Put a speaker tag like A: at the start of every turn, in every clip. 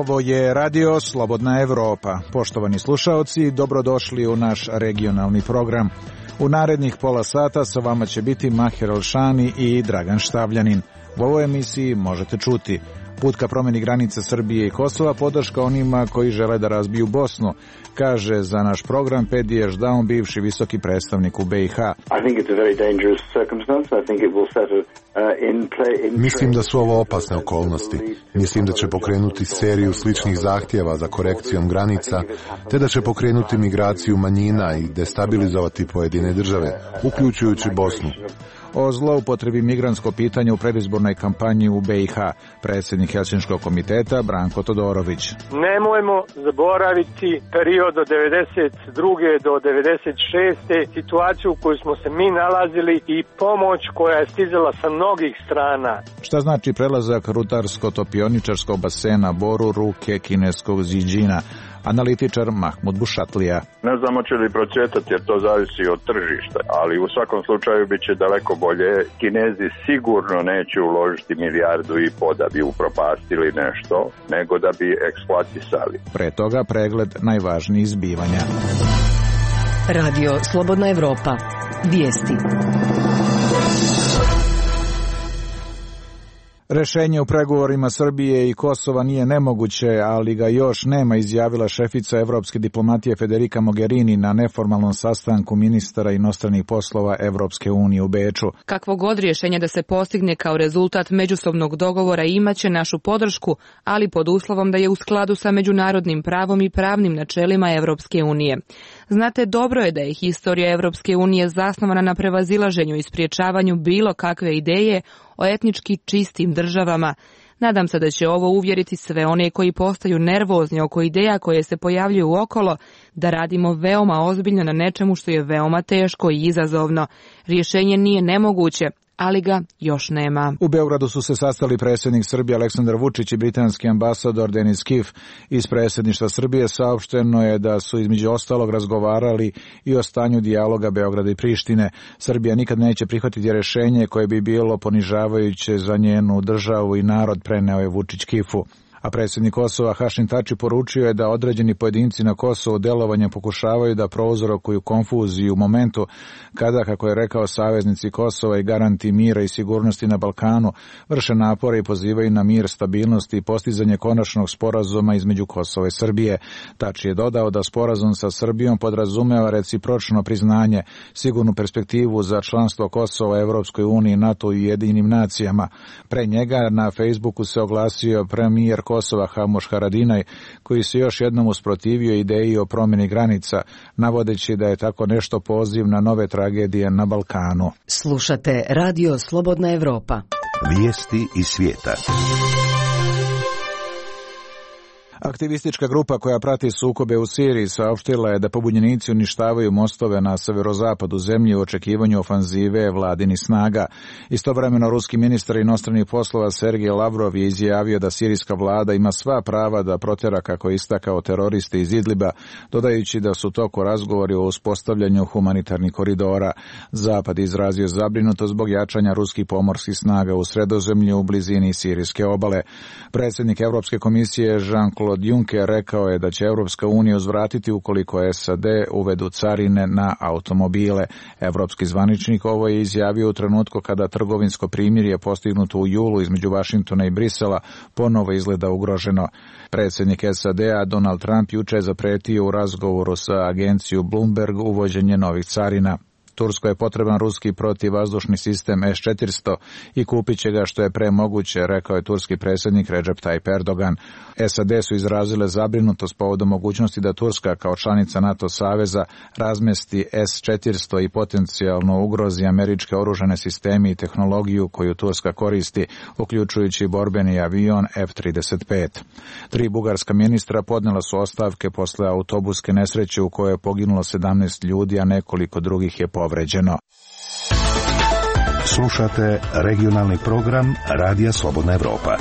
A: Ovo je Radio Slobodna Evropa. Poštovani slušaoci, dobrodošli u naš regionalni program. U narednih pola sata sa vama će biti Mahir Alšani i Dragan Štavljanin. U ovoj emisiji možete čuti: put ka promjeni granice Srbije i Kosova, podrška onima koji žele da razbiju Bosnu, kaže za naš program Pedi Ešdaun, bivši visoki predstavnik u BiH.
B: Mislim da su ovo opasne okolnosti. Mislim da će pokrenuti seriju sličnih zahtjeva za korekcijom granica, te da će pokrenuti migraciju manjina i destabilizovati pojedine države, uključujući Bosnu.
A: O zloupotrebi migrantsko pitanje u predizbornoj kampanji u BiH, predsjednik Helsinškog komiteta Branko Todorović.
C: Nemojmo zaboraviti period od 92. do 96. situaciju u kojoj smo se mi nalazili i pomoć koja je stizala sa mnogih strana.
A: Šta znači prelazak rutarsko-topioničarskog basena Boru Ruke kineskog Ziđina? Analitičar Mahmud Bušatlija.
D: Ne znamo će li procvjetati jer to zavisi od tržišta, ali u svakom slučaju bit će daleko bolje. Kinezi sigurno neće uložiti 1,5 milijardu da bi upropastili nešto, nego da bi eksploatisali.
A: Pre toga pregled najvažnijih zbivanja.
E: Radio Slobodna Evropa. Vijesti.
A: Rešenje u pregovorima Srbije i Kosova nije nemoguće, ali ga još nema, izjavila šefica evropske diplomatije Federica Mogherini na neformalnom sastanku ministara inostranih poslova Evropske unije u Beču.
F: Kakvo god rješenje da se postigne kao rezultat međusobnog dogovora imaće našu podršku, ali pod uslovom da je u skladu sa međunarodnim pravom i pravnim načelima Evropske unije. Znate, dobro je da je historija Evropske unije zasnovana na prevazilaženju i spriječavanju bilo kakve ideje o etnički čistim državama. Nadam se da će ovo uvjeriti sve one koji postaju nervozni oko ideja koje se pojavljuju okolo, da radimo veoma ozbiljno na nečemu što je veoma teško i izazovno. Rješenje nije nemoguće, ali ga još nema.
A: U Beogradu su se sastali predsjednik Srbije Aleksandar Vučić i britanski ambasador Denis Kif. Iz predsjedništva Srbije saopšteno je da su između ostalog razgovarali i o stanju dijaloga Beograda i Prištine. Srbija nikad neće prihvatiti rješenje koje bi bilo ponižavajuće za njenu državu i narod, preneo je Vučić Kifu. A predsjednik Kosova Hašim Tači poručio je da određeni pojedinci na Kosovu delovanjem pokušavaju da prouzrokuju konfuziju u momentu kada, kako je rekao, saveznici Kosova i garanti mira i sigurnosti na Balkanu vrše napore i pozivaju na mir, stabilnost i postizanje konačnog sporazuma između Kosova i Srbije. Tači je dodao da sporazum sa Srbijom podrazumeva recipročno priznanje, sigurnu perspektivu za članstvo Kosova Evropskoj uniji, NATO i Ujedinjenim nacijama. Pre njega na Facebooku se oglasio premijer Kosova Hamuš Haradinaj, koji se još jednom usprotivio ideji o promjeni granica, navodeći da je tako nešto poziv na nove tragedije na Balkanu.
E: Slušate Radio Slobodna Evropa.
G: Vijesti iz svijeta.
A: Aktivistička grupa koja prati sukobe u Siriji saopštila je da pobunjenici uništavaju mostove na severozapadu zemlje u očekivanju ofanzive vladinih snaga. Istovremeno ruski ministar inostranih poslova Sergej Lavrov je izjavio da sirijska vlada ima sva prava da protjera, kako je istakao, teroriste iz Idliba, dodajući da su u toku razgovori o uspostavljanju humanitarnih koridora. Zapad izrazio zabrinutost zbog jačanja ruskih pomorskih snaga u Sredozemlju u blizini sirijske obale. Predsjednik Evropske komisije Jean-Claude Juncker rekao je da će Evropska unija uzvratiti ukoliko SAD uvedu carine na automobile. Evropski zvaničnik ovo je izjavio u trenutku kada trgovinsko primirje postignuto u julu između Vašingtona i Brisela ponovo izgleda ugroženo. Predsjednik SAD-a Donald Trump juče je zapretio u razgovoru sa agencijom Bloomberg uvođenje novih carina. Turskoj je potreban ruski protivvazdušni sistem S-400 i kupit će ga što je pre moguće, rekao je turski predsjednik Recep Tayyip Erdogan. SAD su izrazile zabrinutost povodom mogućnosti da Turska kao članica NATO saveza razmesti S-400 i potencijalno ugrozi američke oružane sisteme i tehnologiju koju Turska koristi, uključujući borbeni avion F-35. 3 bugarska ministra podnela su ostavke posle autobuske nesreće u kojoj je poginulo 17 ljudi, a nekoliko drugih je povređeno.
G: Slušate regionalni program Radija Slobodna Evropa.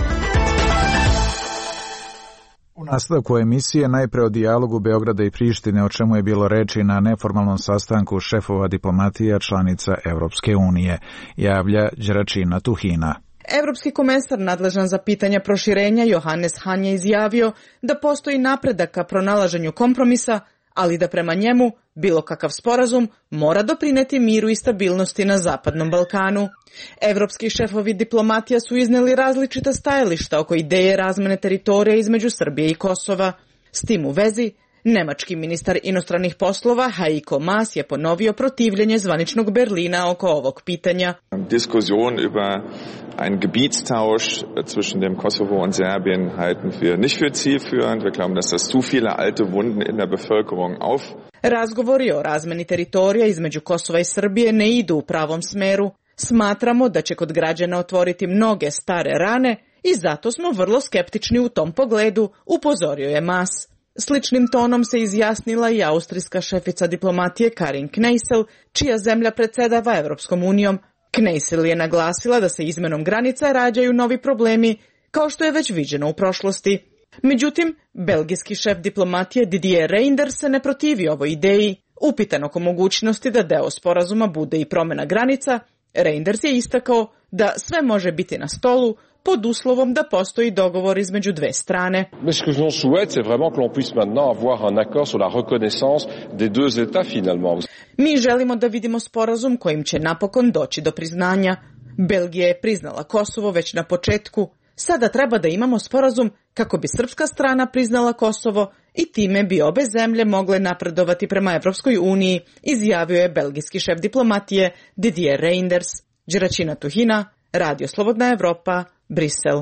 A: U nastavku emisije najpre o dijalogu Beograda i Prištine, o čemu je bilo reči na neformalnom sastanku šefova diplomatija članica Evropske unije, javlja Đeračina Tuhina.
H: Evropski komesar nadležan za pitanja proširenja Johannes Hahn je izjavio da postoji napredak ka pronalaženju kompromisa, ali da prema njemu bilo kakav sporazum mora doprineti miru i stabilnosti na Zapadnom Balkanu. Evropski šefovi diplomatija su izneli različita stajališta oko ideje razmene teritorija između Srbije i Kosova. S tim u vezi, nemački ministar inostranih poslova Heiko Maas je ponovio protivljenje zvaničnog Berlina oko ovog pitanja.
I: Diskussion über einen Gebietstausch zwischen dem Kosovo und Serbien halten wir nicht für zielführend. Wir glauben, dass das zu viele alte Wunden in der Bevölkerung auf.
H: Razgovori o razmeni teritorija između Kosova i Srbije ne idu u pravom smeru. Smatramo da će kod građana otvoriti mnoge stare rane i zato smo vrlo skeptični u tom pogledu, upozorio je Maas. Sličnim tonom se izjasnila i austrijska šefica diplomatije Karin Kneißl, čija zemlja predsjedava Evropskom unijom. Kneißl je naglasila da se izmenom granica rađaju novi problemi, kao što je već viđeno u prošlosti. Međutim, belgijski šef diplomatije Didier Reynders se ne protivi ovoj ideji. Upitan oko mogućnosti da deo sporazuma bude i promjena granica, Reynders je istakao da sve može biti na stolu pod uslovom da postoji dogovor između dve strane.
J: Mais ce que l'on souhaite, c'est vraiment que l'on puisse maintenant avoir un accord sur la reconnaissance des deux États finalement.
H: Mi želimo da vidimo sporazum kojim će napokon doći do priznanja. Belgija je priznala Kosovo već na početku. Sada treba da imamo sporazum kako bi srpska strana priznala Kosovo i time bi obe zemlje mogle napredovati prema Evropskoj uniji, izjavio je belgijski šef diplomatije Didier Reynders. Đeračina Tuhina, Radio Slobodna Evropa, Brisel.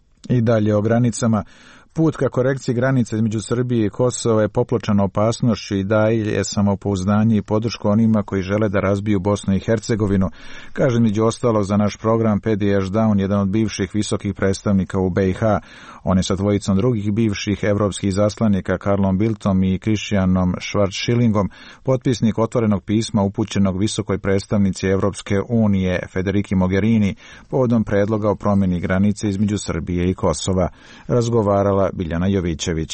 A: I dalje o granicama. Put ka korekciji granice između Srbije i Kosova je popločan opasnošću i daje samopouzdanje i podršku onima koji žele da razbiju Bosnu i Hercegovinu, kaže među ostalog za naš program Pedi Ešdaun, jedan od bivših visokih predstavnika u BiH. On je sa dvojicom drugih bivših evropskih zaslanika Karlom Bildtom i Kristijanom Schwarzschillingom potpisnik otvorenog pisma upućenog visokoj predstavnici Evropske unije Federiki Mogherini povodom predloga o promjeni granice između Srbije i Kosova. Razgovarala Biljana Jovićević.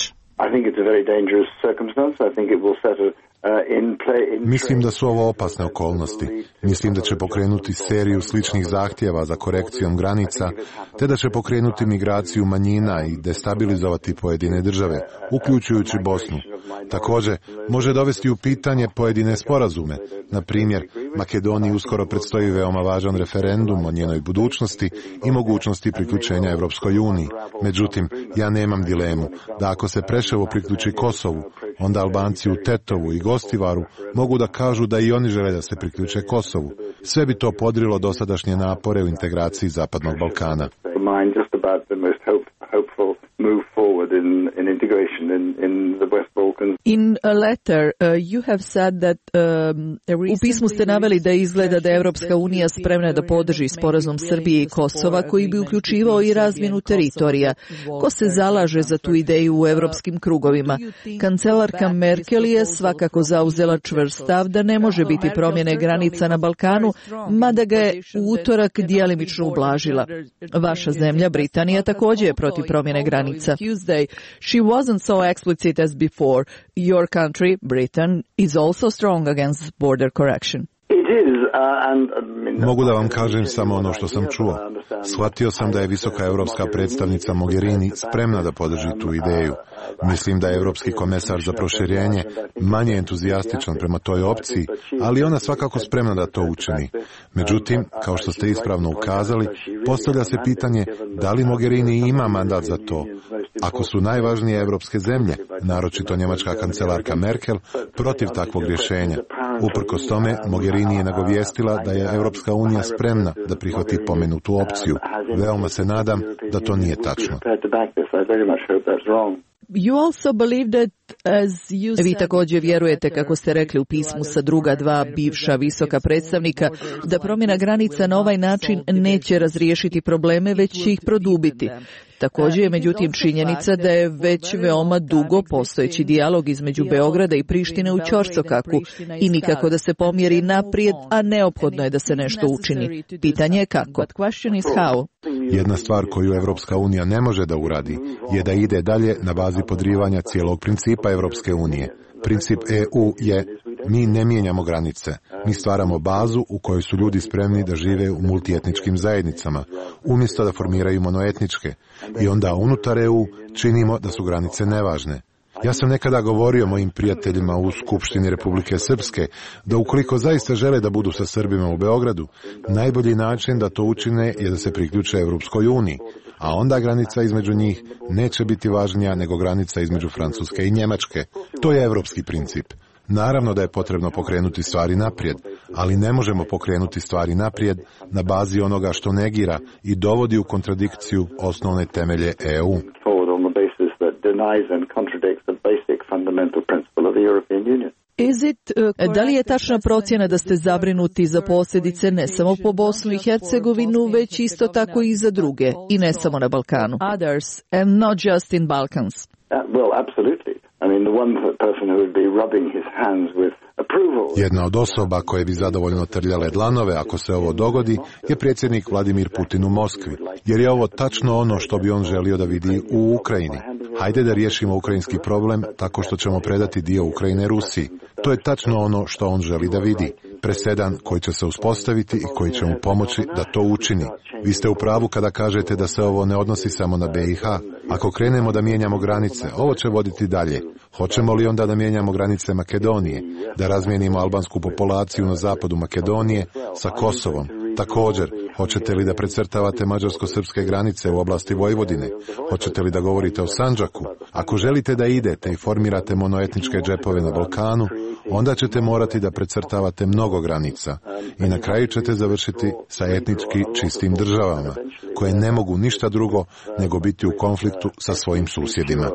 B: Mislim da su ovo opasne okolnosti. Mislim da će pokrenuti seriju sličnih zahtjeva za korekcijom granica, te da će pokrenuti migraciju manjina i destabilizovati pojedine države, uključujući Bosnu. Također, može dovesti u pitanje pojedine sporazume. Na primjer, Makedoniji uskoro predstoji veoma važan referendum o njenoj budućnosti i mogućnosti priključenja Evropskoj uniji. Međutim, ja nemam dilemu da ako se Preševo priključi Kosovu, onda Albanci u Tetovu i Gostivaru mogu da kažu da i oni žele da se priključe Kosovu. Sve bi to podrilo dosadašnje napore u integraciji Zapadnog Balkana.
K: U pismu ste naveli da izgleda da je Evropska unija spremna da podrži sporazum Srbije i Kosova koji bi uključivao i razmjenu teritorija. Ko se zalaže za tu ideju u evropskim krugovima? Kancelarka Merkel je svakako zauzela čvrst stav da ne može biti promjene granica na Balkanu, mada ga je u utorak djelimično ublažila. Vaša zemlja, Britanija, također je protiv promjene granica. She wasn't so explicit as before. Your country, Britain, is also strong against border correction.
B: Mogu da vam kažem samo ono što sam čuo. Shvatio sam da je visoka evropska predstavnica Mogherini spremna da podrži tu ideju. Mislim da je Evropski komesar za proširenje manje entuzijastičan prema toj opciji, ali ona svakako spremna da to učini. Međutim, kao što ste ispravno ukazali, postavlja se pitanje da li Mogherini ima mandat za to. Ako su najvažnije evropske zemlje, naročito njemačka kancelarka Merkel, protiv takvog rješenja. Uprkos tome, Mogherini je nagovijestila da je Evropska unija spremna da prihvati pomenutu opciju. Veoma se nadam da to nije tačno.
K: Vi također vjerujete, kako ste rekli u pismu sa druga dva bivša visoka predstavnika, da promjena granica na ovaj način neće razriješiti probleme, već će ih produbiti. Također je međutim činjenica da je već veoma dugo postojeći dijalog između Beograda i Prištine u ćorsokaku i nikako da se pomjeri naprijed, a neophodno je da se nešto učini. Pitanje je kako.
B: Jedna stvar koju Evropska unija ne može da uradi je da ide dalje na bazi podrivanja cijelog principa Evropske unije. Princip EU je Mi ne mijenjamo granice. Mi stvaramo bazu u kojoj su ljudi spremni da žive u multietničkim zajednicama, umjesto da formiraju monoetničke. I onda unutar EU činimo da su granice nevažne. Ja sam nekada govorio mojim prijateljima u Skupštini Republike Srpske da ukoliko zaista žele da budu sa Srbima u Beogradu, najbolji način da to učine je da se priključe Evropskoj uniji, a onda granica između njih neće biti važnija nego granica između Francuske i Njemačke. To je evropski princip. Naravno da je potrebno pokrenuti stvari naprijed, ali ne možemo pokrenuti stvari naprijed na bazi onoga što negira i dovodi u kontradikciju osnovne temelje EU.
K: Da li je tačna procjena da ste zabrinuti za posljedice ne samo po Bosnu i Hercegovinu, već isto tako i za druge, i ne samo na Balkanu? Others, and not just in Balkans.
L: Well, absolutely. I mean, the one person who would be rubbing his hands with approval.
B: Jedna od osoba koje bi zadovoljno trljale dlanove ako se ovo dogodi je predsjednik Vladimir Putin u Moskvi, jer je ovo tačno ono što bi on želio da vidi u Ukrajini. Hajde da riješimo ukrajinski problem tako što ćemo predati dio Ukrajine Rusiji. To je tačno ono što on želi da vidi. Presedan koji će se uspostaviti i koji će mu pomoći da to učini. Vi ste u pravu kada kažete da se ovo ne odnosi samo na BiH. Ako krenemo da mijenjamo granice, ovo će voditi dalje. Hoćemo li onda da mijenjamo granice Makedonije, da razmijenimo albansku populaciju na zapadu Makedonije sa Kosovom? Također, hoćete li da precrtavate mađarsko-srpske granice u oblasti Vojvodine? Hoćete li da govorite o Sandžaku? Ako želite da idete i formirate monoetničke džepove na Balkanu, onda ćete morati da precrtavate mnogo granica i na kraju ćete završiti sa etnički čistim državama, koje ne mogu ništa drugo nego biti u konfliktu sa svojim susjedima.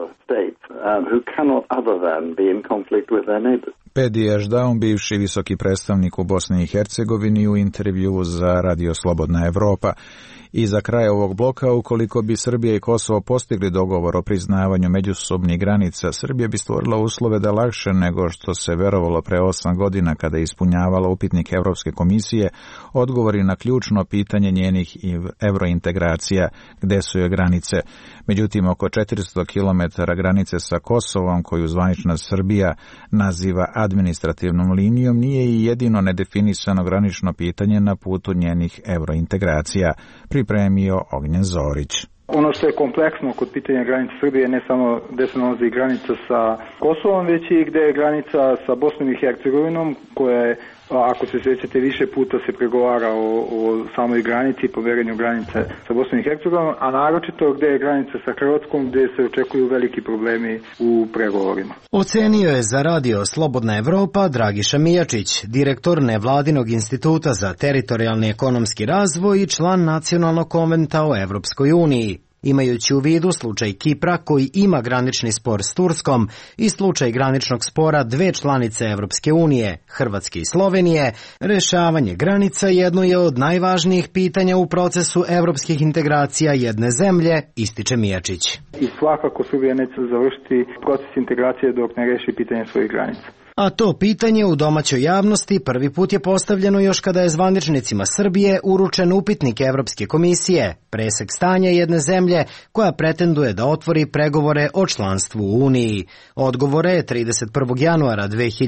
A: Pedi Ešdaun, bivši visoki predstavnik u Bosni i Hercegovini, u intervju za Radio Slobodna Evropa. I za kraj ovog bloka, ukoliko bi Srbija i Kosovo postigli dogovor o priznavanju međusobnih granica, Srbija bi stvorila uslove da lakše nego što se verovalo pre 8 godina kada je ispunjavala upitnik Evropske komisije, odgovori na ključno pitanje njenih evrointegracija, gde su joj granice. Međutim, oko 400 km granice sa Kosovom, koju zvanična Srbija naziva administrativnom linijom, nije i jedino nedefinisano granično pitanje na putu njenih evrointegracija, pripremio Ognjen Zorić.
M: Ono što je kompleksno kod pitanja granice Srbije ne samo gde se nalazi granica sa Kosovom, već i gde je granica sa Bosnom i Hercegovinom, koja je, ako se sjećate, više puta se pregovara o samoj granici i poverenju granice sa Bosnom i Hercegovinom, a naročito gde je granica sa Hrvatskom, gde se očekuju veliki problemi u pregovorima.
N: Ocenio je za Radio Slobodna Evropa Dragiša Mijačić, direktor Nevladinog instituta za teritorijalni ekonomski razvoj i član Nacionalnog konventa o Evropskoj uniji. Imajući u vidu slučaj Kipra koji ima granični spor s Turskom i slučaj graničnog spora dve članice Evropske unije, Hrvatske i Slovenije, rešavanje granica jedno je od najvažnijih pitanja u procesu evropskih integracija jedne zemlje, ističe Mijačić.
M: I svakako Srbija neće završiti proces integracije dok ne reši pitanje svojih granica.
N: A to pitanje u domaćoj javnosti prvi put je postavljeno još kada je zvaničnicima Srbije uručen upitnik Evropske komisije, presek stanja jedne zemlje koja pretenduje da otvori pregovore o članstvu u Uniji. Odgovore je 31. januara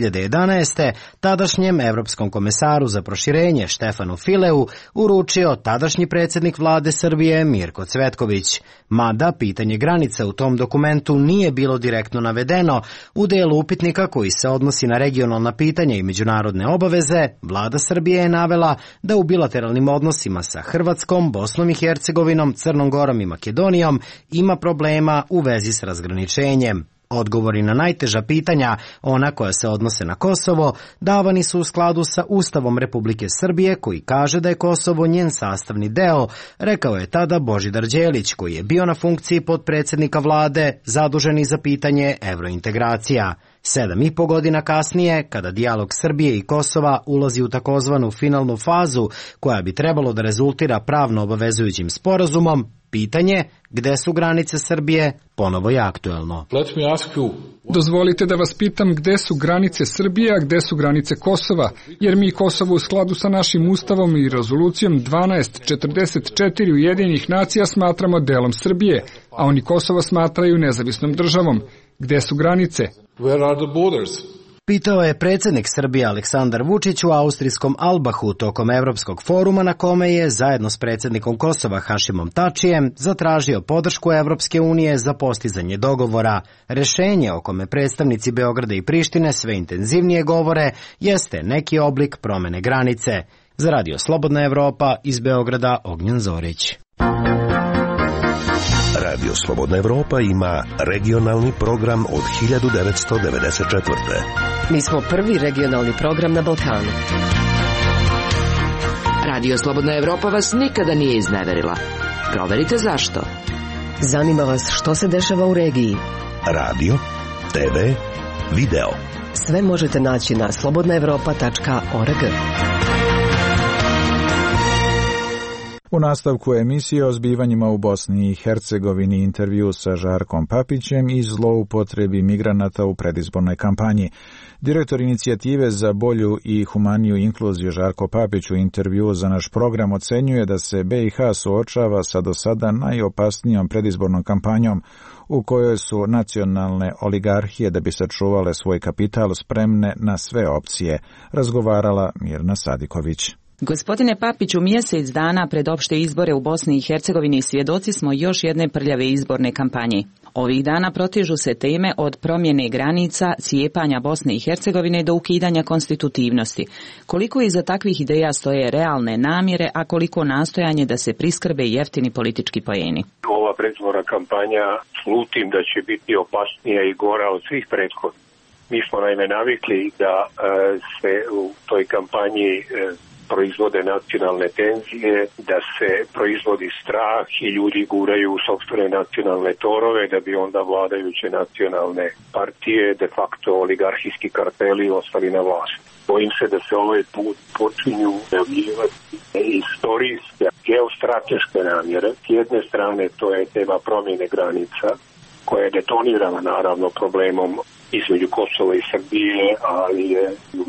N: 2011. tadašnjem Evropskom komesaru za proširenje Štefanu Fileu uručio tadašnji predsjednik vlade Srbije Mirko Cvetković. Mada pitanje granica u tom dokumentu nije bilo direktno navedeno, u delu upitnika koji se odnosi na regionalna pitanja i međunarodne obaveze, vlada Srbije je navela da u bilateralnim odnosima sa Hrvatskom, Bosnom i Hercegovinom, Crnom Gorom i Makedonijom ima problema u vezi s razgraničenjem. Odgovori na najteža pitanja, ona koja se odnose na Kosovo, davani su u skladu sa Ustavom Republike Srbije koji kaže da je Kosovo njen sastavni deo, rekao je tada Božidar Đelić koji je bio na funkciji potpredsjednika vlade zaduženi za pitanje evrointegracija. 7,5 godina kasnije, kada dijalog Srbije i Kosova ulazi u takozvanu finalnu fazu koja bi trebalo da rezultira pravno obavezujućim sporazumom, pitanje gde su granice Srbije ponovo je aktuelno.
O: Dozvolite da vas pitam gde su granice Srbije, a gde su granice Kosova, jer mi Kosovo u skladu sa našim ustavom i rezolucijom 1244 Ujedinjenih nacija smatramo delom Srbije, a oni Kosovo smatraju nezavisnom državom. Gde su granice?
N: Pitao je predsjednik Srbije Aleksandar Vučić u austrijskom Albahu tokom Evropskog foruma na kome je, zajedno s predsjednikom Kosova Hašimom Tačijem, zatražio podršku Evropske unije za postizanje dogovora. Rešenje o kome predstavnici Beograda i Prištine sve intenzivnije govore jeste neki oblik promene granice. Za Radio Slobodna Evropa iz Beograda Ognjen Zorić.
G: Radio Slobodna Evropa ima regionalni program od 1994.
E: Mi smo prvi regionalni program na Balkanu.
P: Radio Slobodna Evropa vas nikada nije izneverila. Proverite zašto.
E: Zanima vas što se dešava u regiji.
G: Radio, TV, video.
E: Sve možete naći na slobodnaevropa.org.
A: U nastavku emisije o zbivanjima u Bosni i Hercegovini intervju sa Žarkom Papićem i zloupotrebi migranata u predizbornoj kampanji. Direktor inicijative za bolju i humaniju inkluziju Žarko Papić u intervju za naš program ocenjuje da se BiH suočava sa do sada najopasnijom predizbornom kampanjom u kojoj su nacionalne oligarhije da bi sačuvale svoj kapital spremne na sve opcije, razgovarala Mirna Sadiković.
Q: Gospodine Papiću, mjesec dana pred opšte izbore u Bosni i Hercegovini svjedoci smo još jedne prljave izborne kampanje. Ovih dana protežu se teme od promjene granica, cijepanja Bosne i Hercegovine do ukidanja konstitutivnosti. Koliko iza takvih ideja stoje realne namjere, a koliko nastojanje da se priskrbe jeftini politički poeni?
R: Ova predizborna kampanja slutim da će biti opasnija i gora od svih prethodnih. Mi smo naime navikli da se u toj kampanji proizvode nacionalne tenzije, da se proizvodi strah i ljudi guraju u sopstvene nacionalne torove da bi onda vladajuće nacionalne partije, de facto oligarhijski karteli, ostali na vlasti. Bojim se da se ovaj put počinju javljivati istorijske, geostrateške namjere. S jedne strane to je tema promjene granica, koja je detonirana naravno problemom između Kosova i Srbije, ali je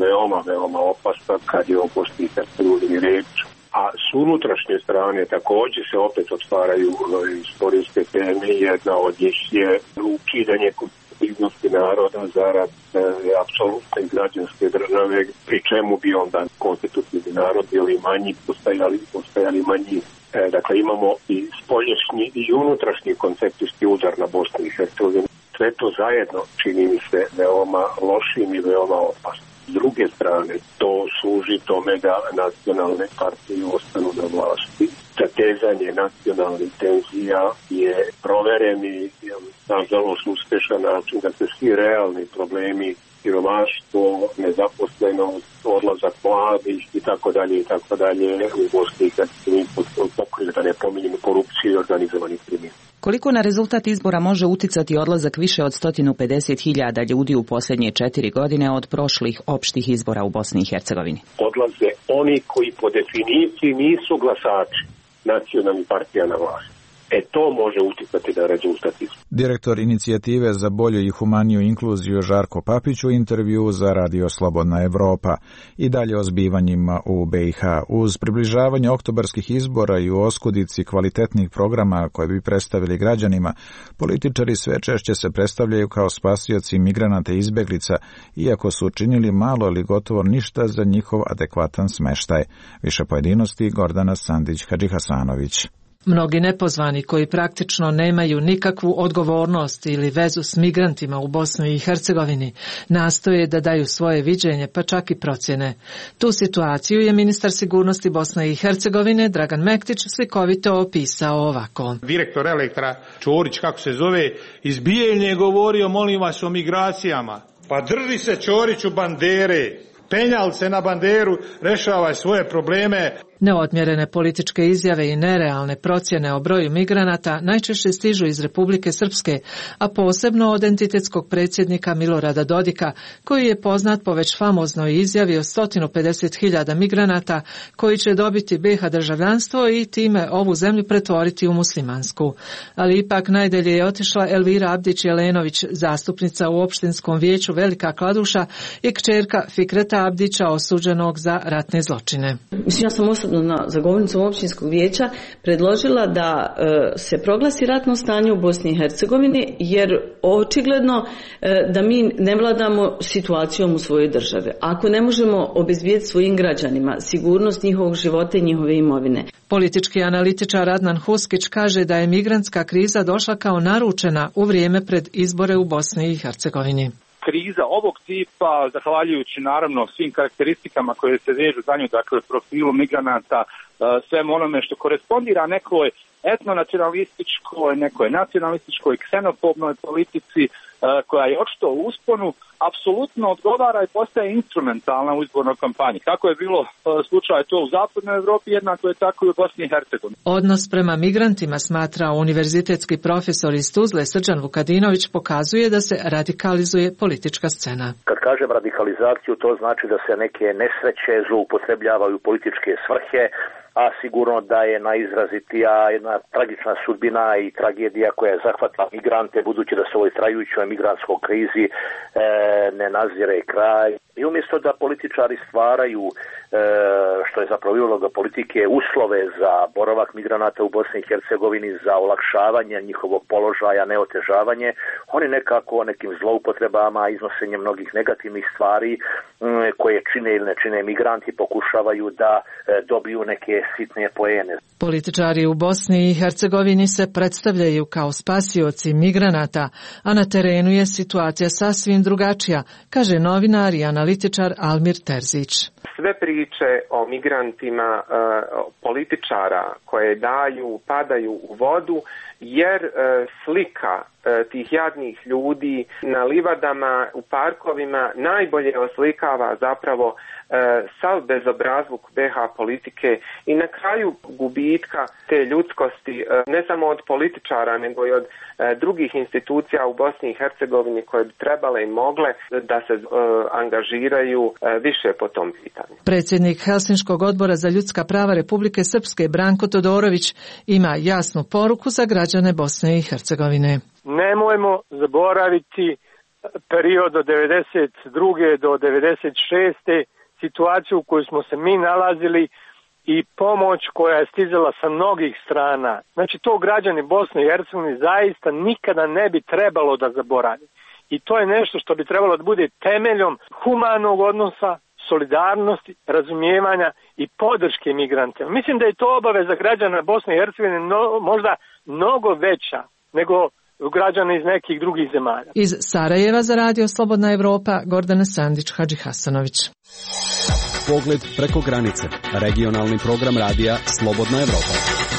R: veoma opasna kad je o Bosni i Hercegovini reč. A s unutrašnje strane također se opet otvaraju istorijske teme. Jedna od njih je ukidanje konstitutivnosti naroda zarad apsolutne građanske države, pri čemu bi onda konstitutivni narod bili manji, postajali manji. Dakle, imamo i spolješnji i unutrašnji koncepcijski udar na Bosnu i Hercegovinu. Sve to zajedno čini mi se veoma lošim i veoma opasnim. S druge strane, to služi tome da nacionalne partije ostanu na vlasti. Zatezanje nacionalnih tenzija je provereni, nažalost uspešan način da se svi realni problemi, siromaštvo, nezaposlenost, odlazak mladih i tako dalje u Bosni i Hercegovini pokrije, da ne pominjemo korupciju i organizovani kriminal.
Q: Koliko na rezultat izbora može uticati odlazak više od 150.000 ljudi u posljednje 4 godine od prošlih opštih izbora u Bosni i Hercegovini?
R: Odlaze oni koji po definiciji nisu glasači nacionalnih partija na vlasti. To može uticati na rezultat izbora.
A: Direktor inicijative za bolju i humaniju inkluziju Žarko Papić u intervju za Radio Slobodna Evropa. I dalje o zbivanjima u BiH. Uz približavanje oktobarskih izbora i u oskudici kvalitetnih programa koje bi predstavili građanima, političari sve češće se predstavljaju kao spasioci migranata i izbeglica, iako su učinili malo ili gotovo ništa za njihov adekvatan smeštaj. Više pojedinosti Gordana Sandić-Hadžihasanović.
S: Mnogi nepozvani koji praktično nemaju nikakvu odgovornost ili vezu s migrantima u Bosni i Hercegovini nastoje da daju svoje viđenje, pa čak i procjene. Tu situaciju je ministar sigurnosti Bosne i Hercegovine Dragan Mektić slikovito opisao ovako.
T: Direktor Elektra Čorić, kako se zove, iz Bijeljne je govorio, molim vas, o migracijama. Pa drži se Čoriću bandere, penjal se na banderu, rešavaj svoje probleme.
S: Neodmjerene političke izjave i nerealne procjene o broju migranata najčešće stižu iz Republike Srpske, a posebno od entitetskog predsjednika Milorada Dodika, koji je poznat po već famoznoj izjavi o 150.000 migranata koji će dobiti BiH državljanstvo i time ovu zemlju pretvoriti u muslimansku. Ali ipak najdalje je otišla Elvira Abdić-Jelenović, zastupnica u opštinskom vijeću Velika Kladuša i kćerka Fikreta Abdića osuđenog za ratne zločine.
U: Ja sam osobno za govornicom općinskog vijeća predložila da se proglasi ratno stanje u Bosni i Hercegovini, jer očigledno da mi ne vladamo situacijom u svojoj državi. Ako ne možemo obezbijediti svojim građanima sigurnost njihovog života i njihove imovine.
S: Politički analitičar Adnan Huskić kaže da je migrantska kriza došla kao naručena u vrijeme pred izbore u Bosni i Hercegovini.
V: Kriza ovog tipa, zahvaljujući naravno svim karakteristikama koje se vežu za nju, dakle profilu migranata, svemu onome što korespondira nekoj etnonacionalističkoj, nekoj nacionalističkoj, ksenofobnoj politici koja je očito u usponu, apsolutno odgovara i postaje instrumentalna u izbornoj kampanji. Kako je bilo slučaj to u zapadnoj Europi, jednako je tako i u Bosni i Hercegovini.
S: Odnos prema migrantima, smatra univerzitetski profesor iz Tuzle Srđan Vukadinović, pokazuje da se radikalizuje politička scena.
W: Kad kažem radikalizaciju, to znači da se neke nesreće zloupotrebljavaju političke svrhe, a sigurno da je najizrazitija jedna tragična sudbina i tragedija koja je zahvatila migrante, budući da se u ovoj trajućoj migrantskoj krizi ne nazire kraj. I umjesto da političari stvaraju, što je zapravo uloga politike, uslove za boravak migranata u Bosni i Hercegovini, za olakšavanje njihovog položaja, ne otežavanje, oni nekako nekim zloupotrebama, iznosenjem mnogih negativnih stvari koje čine ili ne čine migranti, pokušavaju da dobiju neke sitne poene.
S: Političari u Bosni i Hercegovini se predstavljaju kao spasioci migranata, a na terenu je situacija sasvim drugačija, kaže novinar i analitičar Almir Terzić.
X: Sve priče o migrantima političara koje padaju u vodu, jer slika tih jadnih ljudi na livadama, u parkovima najbolje oslikava zapravo sav bezobrazluk BiH politike i na kraju gubitka te ljudskosti, ne samo od političara nego i od drugih institucija u Bosni i Hercegovini koje bi trebale i mogle da se angažiraju više po tom pitanju.
S: Predsjednik Helsinškog odbora za ljudska prava Republike Srpske Branko Todorović ima jasnu poruku za građane Bosne i Hercegovine.
C: Nemojmo zaboraviti period od 92. do 96. situaciju u kojoj smo se mi nalazili i pomoć koja je stizala sa mnogih strana. Znači to građani Bosne i Hercegovine zaista nikada ne bi trebalo da zaboravi. I to je nešto što bi trebalo da bude temeljom humanog odnosa, solidarnosti, razumijevanja i podrške migrantima. Mislim da je to obaveza građana Bosne i Hercegovine možda mnogo veća nego građana iz nekih drugih zemalja.
S: Iz Sarajeva za Radio Slobodna Evropa, Gordana Sandić, Hadži Hasanović.
Y: Pogled preko granice. Regionalni program radija Slobodna Evropa.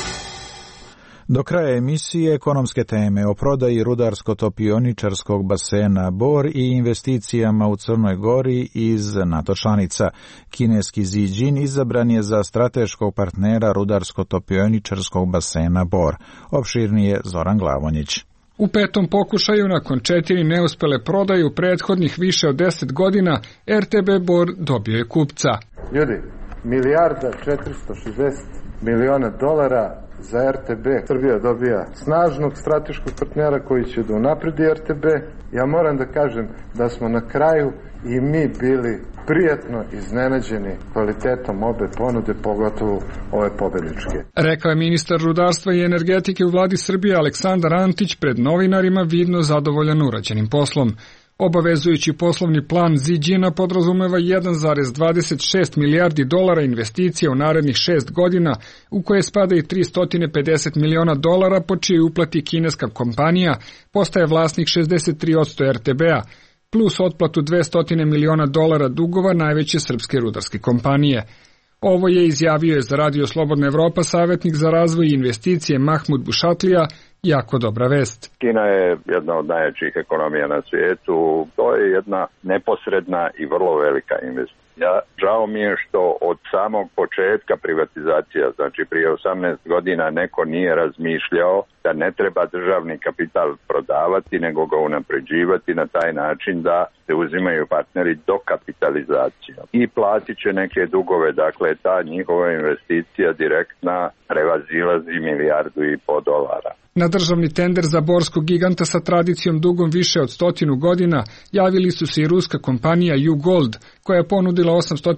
A: Do kraja emisije ekonomske teme o prodaji rudarsko-topioničarskog basena Bor i investicijama u Crnoj Gori iz NATO članica. Kineski Ziđin izabran je za strateškog partnera rudarsko-topioničarskog basena Bor. Opširnije Zoran Glavonjić.
O: U petom pokušaju, nakon 4 neuspele prodaje u prethodnih više od 10 godina, RTB Bor dobio je kupca.
Z: Ljudi, milijarda 460 miliona dolara za RTB. Srbija dobija snažnog strateškog partnera koji će da unapredi RTB. Ja moram da kažem da smo na kraju i mi bili prijatno iznenađeni kvalitetom obe ponude, pogotovo ove pobedničke.
O: Rekao je ministar rudarstva i energetike u vladi Srbije Aleksandar Antić pred novinarima, vidno zadovoljan urađenim poslom. Obavezujući poslovni plan Ziđina podrazumeva 1,26 milijardi dolara investicija u narednih 6 godina, u koje spada i 350 miliona dolara, po čijoj uplati kineska kompanija postaje vlasnik 63% RTB-a, plus otplatu 200 miliona dolara dugova najveće srpske rudarske kompanije. Ovo je izjavio za Radio Slobodna Evropa savjetnik za razvoj i investicije Mahmud Bušatlija. Jako dobra vest.
D: Kina je jedna od najjačih ekonomija na svijetu. To je jedna neposredna i vrlo velika investicija. Žao mi je što od samog početka privatizacija, znači prije 18 godina, neko nije razmišljao da ne treba državni kapital prodavati, nego ga unapređivati na taj način da se uzimaju partneri do kapitalizacije. I platit će neke dugove, dakle ta njihova investicija direktna prevazilazi $1,5 milijardi.
O: Na državni tender za borskog giganta sa tradicijom dugom više od 100 godina javili su se i ruska kompanija U-Gold, koja je ponudila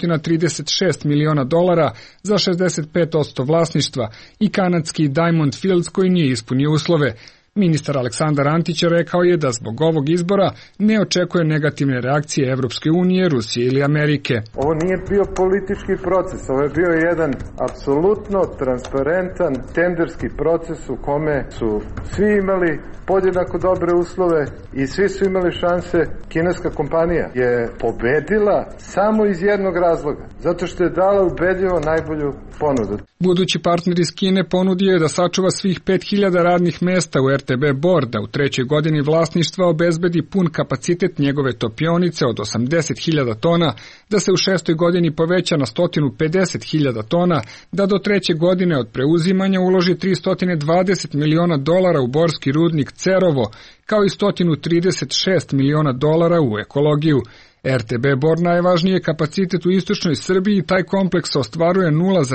O: $836 miliona za 65% vlasništva, i kanadski Diamond Fields koji nije ispunio uslove. Ministar Aleksandar Antić rekao je da zbog ovog izbora ne očekuje negativne reakcije Evropske unije, Rusije ili Amerike.
Z: Ovo nije bio politički proces, ovo je bio jedan apsolutno transparentan tenderski proces u kome su svi imali podjednako dobre uslove i svi su imali šanse. Kineska kompanija je pobedila samo iz jednog razloga, zato što je dala ubedljivo najbolju ponudu.
O: Budući partner iz Kine ponudio je da sačuva svih 5000 radnih mesta u RTB Bor, da u 3. godini vlasništva obezbedi pun kapacitet njegove topionice od 80.000 tona, da se u 6. godini poveća na 150.000 tona, da do 3. godine od preuzimanja uloži $320 miliona u borski rudnik Cerovo, kao i $136 miliona u ekologiju. RTB Bor najvažniji je kapacitet u istočnoj Srbiji i taj kompleks ostvaruje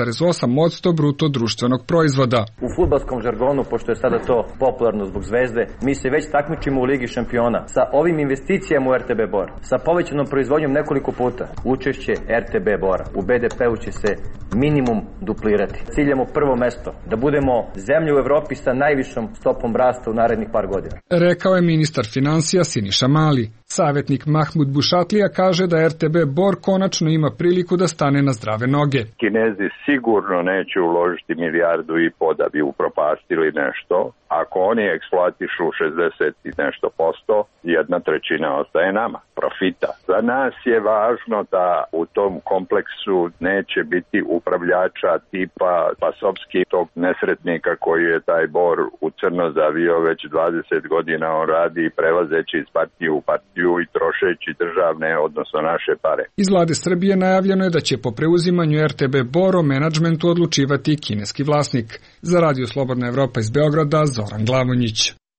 O: 0,8% bruto društvenog proizvoda.
F: U fudbalskom žargonu, pošto je sada to popularno zbog Zvezde, mi se već takmičimo u Ligi šampiona. Sa ovim investicijama u RTB Bor, sa povećanom proizvodnjom nekoliko puta, učešće RTB Bora u BDP-u će se minimum duplirati. Ciljamo prvo mesto, da budemo zemlja u Evropi sa najvišom stopom rasta u narednih par godina.
O: Rekao je ministar financija Siniša Mali. Savjetnik Mahmud Bušatlija kaže da RTB Bor konačno ima priliku da stane na zdrave noge.
D: Kinezi sigurno neće uložiti $1,5 milijardu da bi upropastili nešto. Ako oni eksploatišu 60 i nešto posto, 1/3 ostaje nama, profita. Za nas je važno da u tom kompleksu neće biti upravljača tipa Pasovski, tog nesretnika koji je taj Bor u crno zavio već 20 godina. On radi prevazeći iz partije u partiju i trošeći državne, odnosno naše pare.
O: Iz vlade Srbije najavljeno je da će po preuzimanju RTB Bor o menadžmentu odlučivati kineski vlasnik. Za Radio Slobodna Evropa iz Beograda, Zoran Glavonjić.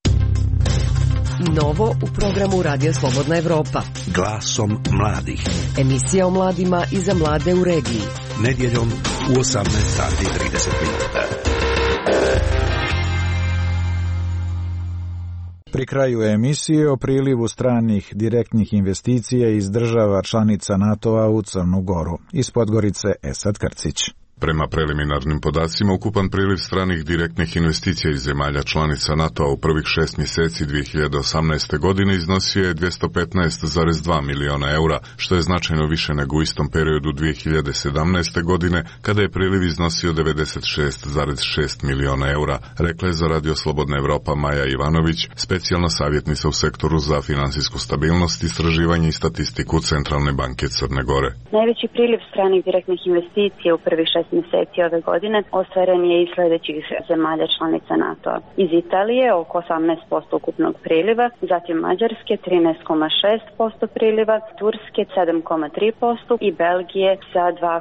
E: Novo u programu Radio Slobodna Evropa.
G: Glasom mladih.
E: Emisija o mladima i za mlade u regiji.
G: Nedjeljom u 18:30.
A: Pri kraju emisije o prilivu stranih direktnih investicija iz država članica NATO-a u Crnu Goru. Iz Podgorice, Esad Krcić.
H: Prema preliminarnim podacima, ukupan priliv stranih direktnih investicija iz zemalja članica NATO-a u prvih 6 mjeseci 2018. godine iznosio je €215,2 miliona, što je značajno više nego u istom periodu 2017. godine, kada je priliv iznosio €96,6 miliona, rekla je za Radio Slobodna Evropa Maja Ivanović, specijalna savjetnica u sektoru za finansijsku stabilnost, istraživanje i statistiku Centralne banke Crne Gore.
I: Najveći priliv stranih direktnih investicija u prvih 6 mjeseci ove godine ostvaren je iz sljedećih zemalja članica NATO-a. Iz Italije oko 18% ukupnog priliva, zatim Mađarske 13,6% priliva, Turske 7,3% i Belgije sa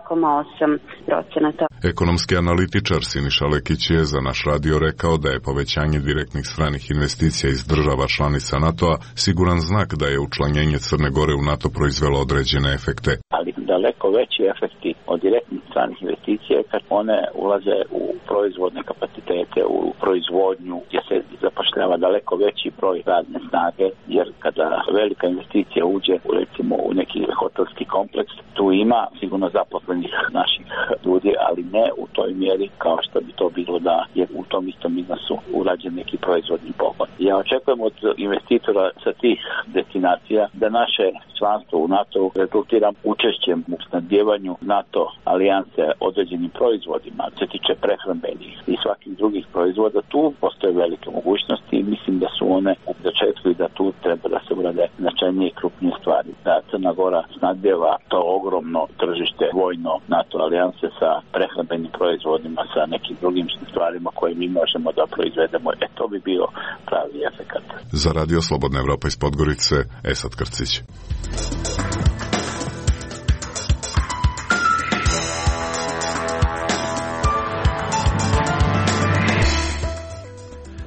I: 2,8%.
H: Ekonomski analitičar Siniša Lekić je za naš radio rekao da je povećanje direktnih stranih investicija iz država članica NATO-a siguran znak da je učlanjenje Crne Gore u NATO proizvelo određene efekte.
J: Ali daleko veći efekti od direktnih stranih investicija kad one ulaze u proizvodne kapacitete, u proizvodnju gdje se zapošljava daleko veći broj radne snage, jer kada velika investicija uđe recimo u neki hotelski kompleks, tu ima sigurno zaposlenih naših ljudi, ali ne u toj mjeri kao što bi to bilo da je u tom istom iznosu urađen neki proizvodni pogon. Ja očekujem od investitora sa tih destinacija da naše članstvo u NATO rezultira učešćem u snabdijevanju NATO alijanse određenim proizvodima, se tiče prehrambenih i svakih drugih proizvoda. Tu postoje velike mogućnosti i mislim da su one u začetku i da tu treba da se urade značajnije i krupnije stvari. Da Crna Gora snabdijeva to ogromno tržište vojno NATO alijanse sa prehrambenim proizvodima, sa nekim drugim stvarima koje mi možemo da proizvedemo. To bi bio pravi efekat.
H: Za Radio Slobodna Evropa iz Podgorice, Esad Krcić.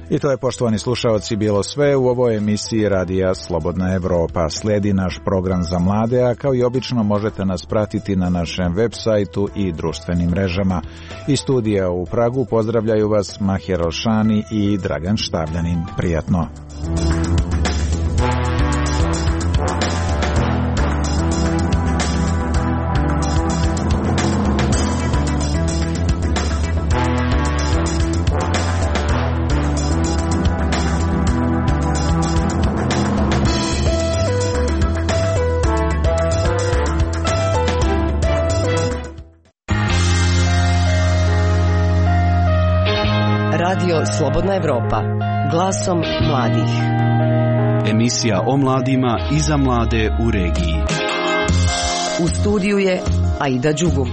A: I to je, poštovani slušaoci, bilo sve u ovoj emisiji Radija Slobodna Evropa. Slijedi naš program za mlade, a kao i obično možete nas pratiti na našem web sajtu i društvenim mrežama. Iz studija u Pragu pozdravljaju vas Mahir Alšani i Dragan Štavljanin. Prijatno!
E: Radio Slobodna Evropa, glasom mladih.
Y: Emisija o mladima i za mlade u regiji.
E: U studiju je Aida Đugum.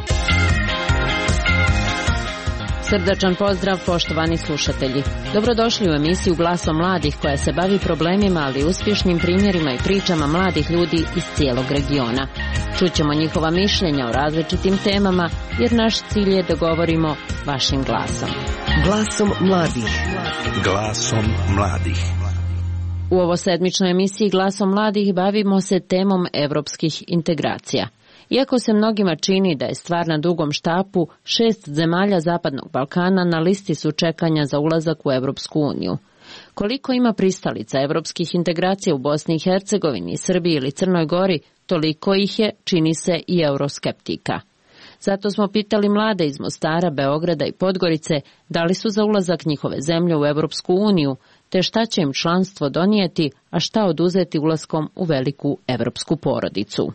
B: Srdačan pozdrav, poštovani slušatelji. Dobrodošli u emisiju Glasom mladih koja se bavi problemima, ali i uspješnim primjerima i pričama mladih ljudi iz cijelog regiona. Čućemo njihova mišljenja o različitim temama, jer naš cilj je da govorimo vašim glasom.
E: Glasom mladih.
G: Glasom mladih.
B: U ovo sedmičnoj emisiji Glasom mladih bavimo se temom evropskih integracija. Iako se mnogima čini da je stvar na dugom štapu, 6 zemalja Zapadnog Balkana na listi su čekanja za ulazak u Evropsku uniju. Koliko ima pristalica evropskih integracija u Bosni i Hercegovini, Srbiji ili Crnoj Gori, toliko ih je, čini se, i euroskeptika. Zato smo pitali mlade iz Mostara, Beograda i Podgorice da li su za ulazak njihove zemlje u Evropsku uniju, te šta će im članstvo donijeti, a šta oduzeti ulaskom u veliku evropsku porodicu.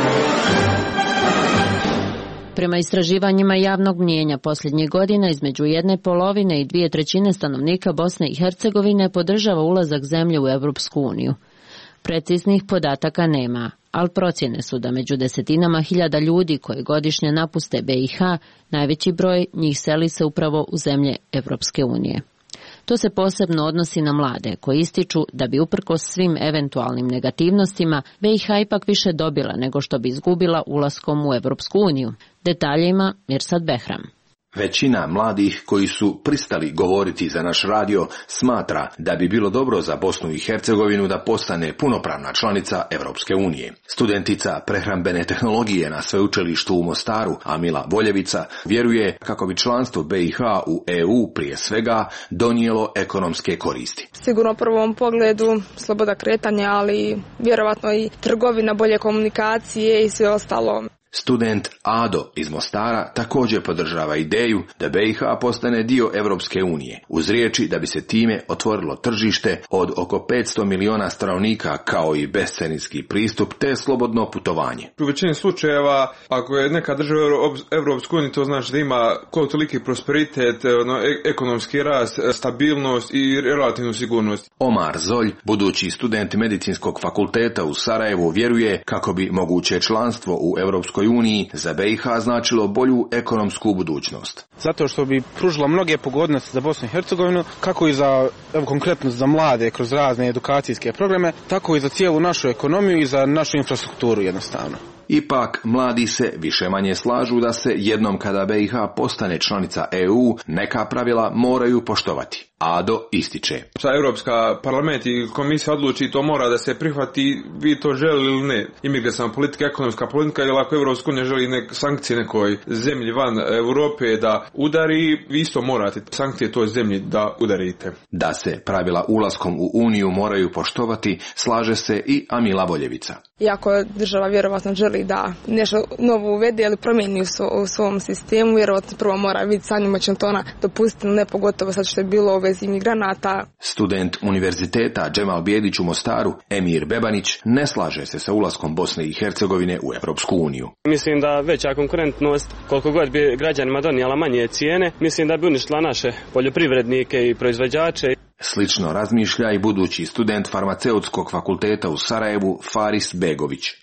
B: Prema istraživanjima javnog mnijenja posljednjih godina između 1/2 i 2/3 stanovnika Bosne i Hercegovine podržava ulazak zemlje u Evropsku uniju. Preciznih podataka nema, ali procjene su da među desetinama hiljada ljudi koji godišnje napuste BiH, najveći broj njih seli se upravo u zemlje Evropske unije. To se posebno odnosi na mlade, koji ističu da bi uprkos svim eventualnim negativnostima BiH ipak više dobila nego što bi izgubila ulaskom u Evropsku uniju. Detalje ima Mirsad Behram.
K: Većina mladih koji su pristali govoriti za naš radio smatra da bi bilo dobro za Bosnu i Hercegovinu da postane punopravna članica Evropske unije. Studentica prehrambene tehnologije na sveučilištu u Mostaru, Amila Voljevica, vjeruje kako bi članstvo BiH u EU prije svega donijelo ekonomske koristi.
L: Sigurno u prvom pogledu sloboda kretanja, ali vjerovatno i trgovina, bolje komunikacije i sve ostalo.
K: Student Ado iz Mostara također podržava ideju da BiH postane dio Evropske unije, uz riječi da bi se time otvorilo tržište od oko 500 miliona stanovnika kao i bescarinski pristup te slobodno putovanje.
M: U većini slučajeva, ako je neka država Evropske unije, to znači da ima toliki prosperitet, ekonomski rast, stabilnost i relativnu sigurnost.
K: Omar Zolj, budući student medicinskog fakulteta u Sarajevu, vjeruje kako bi moguće članstvo u Evropskoj uniji za BiH značilo bolju ekonomsku budućnost.
N: Zato što bi pružila mnoge pogodnosti za Bosnu i Hercegovinu, kako i za, konkretno za mlade kroz razne edukacijske programe, tako i za cijelu našu ekonomiju i za našu infrastrukturu jednostavno.
K: Ipak, mladi se više manje slažu da se jednom kada BiH postane članica EU, neka pravila moraju poštovati. Ado ističe.
M: Šta Europska parlament i komisija odluči, to mora da se prihvati, vi to želi ili ne. Imigraciona politika, ekonomska politika, ili ako Evropska unija želi sankcije nekoj zemlji van Europe da udari, vi isto morate sankcije toj zemlji da udarite.
K: Da se pravila ulaskom u Uniju moraju poštovati, slaže se i Amila Voljevica.
L: Iako država vjerovatno želi da nešto novo uvede ili promijeni u svom sistemu, vjerovatno prvo mora vidjeti sa njima će to ona dopustiti, ne pogotovo sad što je bilo u vezi imigranata.
K: Student univerziteta Džemal Bijedić u Mostaru, Emir Bebanić, ne slaže se sa ulaskom Bosne i Hercegovine u Evropsku uniju.
P: Mislim da veća konkurentnost, koliko god bi građanima donijela manje cijene, mislim da bi uništila naše poljoprivrednike i proizvođače.
K: Slično razmišlja i budući student farmaceutskog fakulteta u Sarajevu Faris Begović.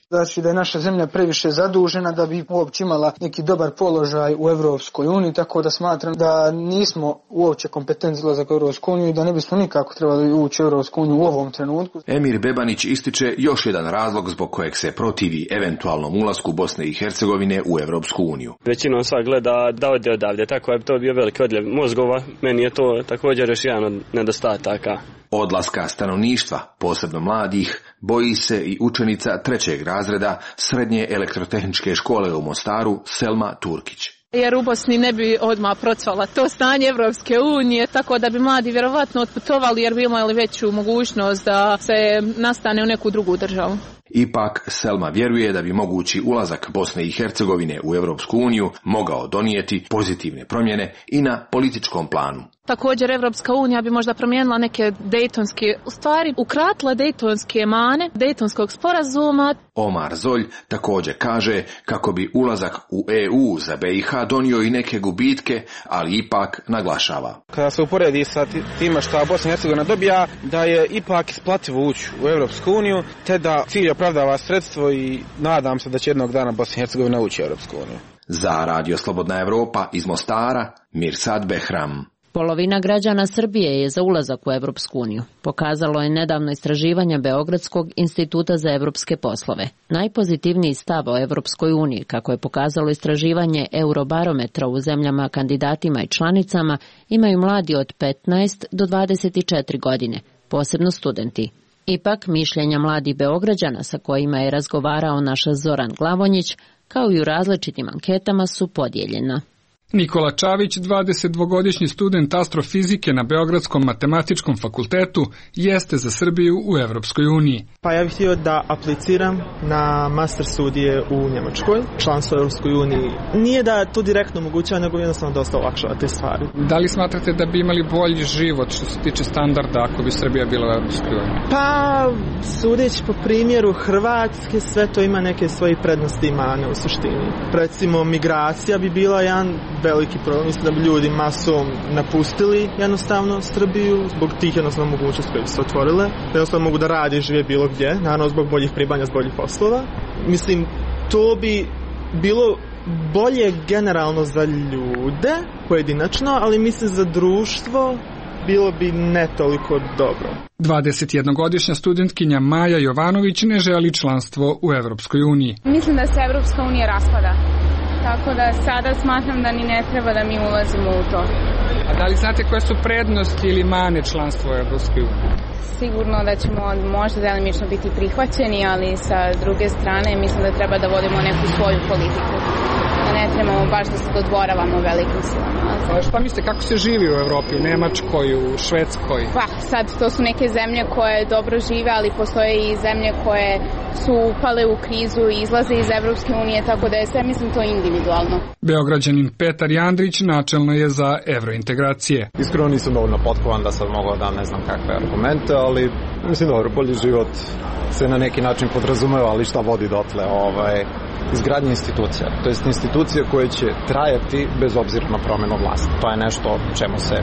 Q: Znači da je naša zemlja previše zadužena da bi uopće imala neki dobar položaj u Evropskoj uniji, tako da smatram da nismo uopće kompetentni za ulazak u Evropsku uniju i da ne bismo nikako trebali ući u Evropsku uniju u ovom trenutku.
K: Emir Bebanić ističe još jedan razlog zbog kojeg se protivi eventualnom ulasku Bosne i Hercegovine u Evropsku uniju.
P: Većinom sad gleda da ode odavde, tako je to bio veliki odljev mozgova. Meni je to također još jedan od nedostataka.
K: Odlaska stanovništva, posebno mladih, boji se i učenica 3. razreda Srednje elektrotehničke škole u Mostaru Selma Turkić.
R: Jer u Bosni ne bi odmah procvala to stanje Evropske unije, tako da bi mladi vjerovatno otputovali jer bi imali veću mogućnost da se nastane u neku drugu državu.
K: Ipak, Selma vjeruje da bi mogući ulazak Bosne i Hercegovine u Evropsku uniju mogao donijeti pozitivne promjene i na političkom planu.
R: Također Evropska unija bi možda promijenila neke dejtonske, u stvari ukratila dejtonske mane, dejtonskog sporazuma.
K: Omar Zolj također kaže kako bi ulazak u EU za BiH donio i neke gubitke, ali ipak naglašava.
N: Kada se uporedi sa time što Bosna i Hercegovina dobija, da je ipak isplativo ući u Evropsku uniju, te da cilj opravdava sredstvo i nadam se da će jednog dana Bosna i Hercegovina ući u Evropsku uniju.
K: Za Radio Slobodna Evropa iz Mostara, Mirsad Behram.
B: Polovina građana Srbije je za ulazak u Evropsku uniju. Pokazalo je nedavno istraživanje Beogradskog instituta za evropske poslove. Najpozitivniji stav o Evropskoj uniji, kako je pokazalo istraživanje Eurobarometra u zemljama kandidatima i članicama, imaju mladi od 15 do 24 godine, posebno studenti. Ipak, mišljenja mladih Beograđana sa kojima je razgovarao naš Zoran Glavonjić, kao i u različitim anketama, su podijeljena.
O: Nikola Čavić, 22-godišnji student astrofizike na Beogradskom matematičkom fakultetu, jeste za Srbiju u Evropskoj uniji.
T: Pa ja bih htio da apliciram na master studije u Njemačkoj, članstvo u Evropskoj uniji. Nije da to direktno omogućava, nego jednostavno dosta olakšava te stvari.
O: Da li smatrate da bi imali bolji život što se tiče standarda ako bi Srbija bila u Evropskoj uniji?
T: Pa, sudeći po primjeru Hrvatske, sve to ima neke svoje prednosti i mane u suštini. Recimo, migracija bi bila jedan veliki problem. Mislim da bi ljudi masom napustili jednostavno Srbiju zbog tih jednostavno mogućnosti koje bi se otvorile. Jednostavno mogu da rade i žive bilo gdje, naravno zbog boljih pribanja, zbog boljih poslova. Mislim, to bi bilo bolje generalno za ljude, pojedinačno, ali mislim za društvo bilo bi ne toliko dobro.
O: 21-godišnja studentkinja Maja Jovanović ne želi članstvo u Evropskoj uniji.
U: Mislim da se Evropska unija raspada. Tako da sada smatram da ni ne treba da mi ulazimo u to.
O: A da li znate koje su prednosti ili mane članstva u Evropskoj uniji?
U: Sigurno da ćemo možda delimično biti prihvaćeni, ali sa druge strane mislim da treba da vodimo neku svoju politiku. Da ne trebamo baš da se dodvoravamo velikim silama.
O: A šta mislite, kako se živi u Evropi, u Nemačkoj, u Švedskoj?
U: Pa sad to su neke zemlje koje dobro žive, ali postoje i zemlje koje su upale u krizu i izlaze iz Evropske unije, tako da je sve mislim to individualno.
O: Beograđanin Petar Jandrić načelno je za evrointegracije.
V: Iskreno nisam dovoljno potkovan da sam mogao da ne znam kakve argumente, ali mislim dobro, bolji život se na neki način podrazumeva, ali šta vodi dotle, izgradnje institucija. To jest institucije koje će trajati bez obzira na promjenu vlasti. To je nešto čemu se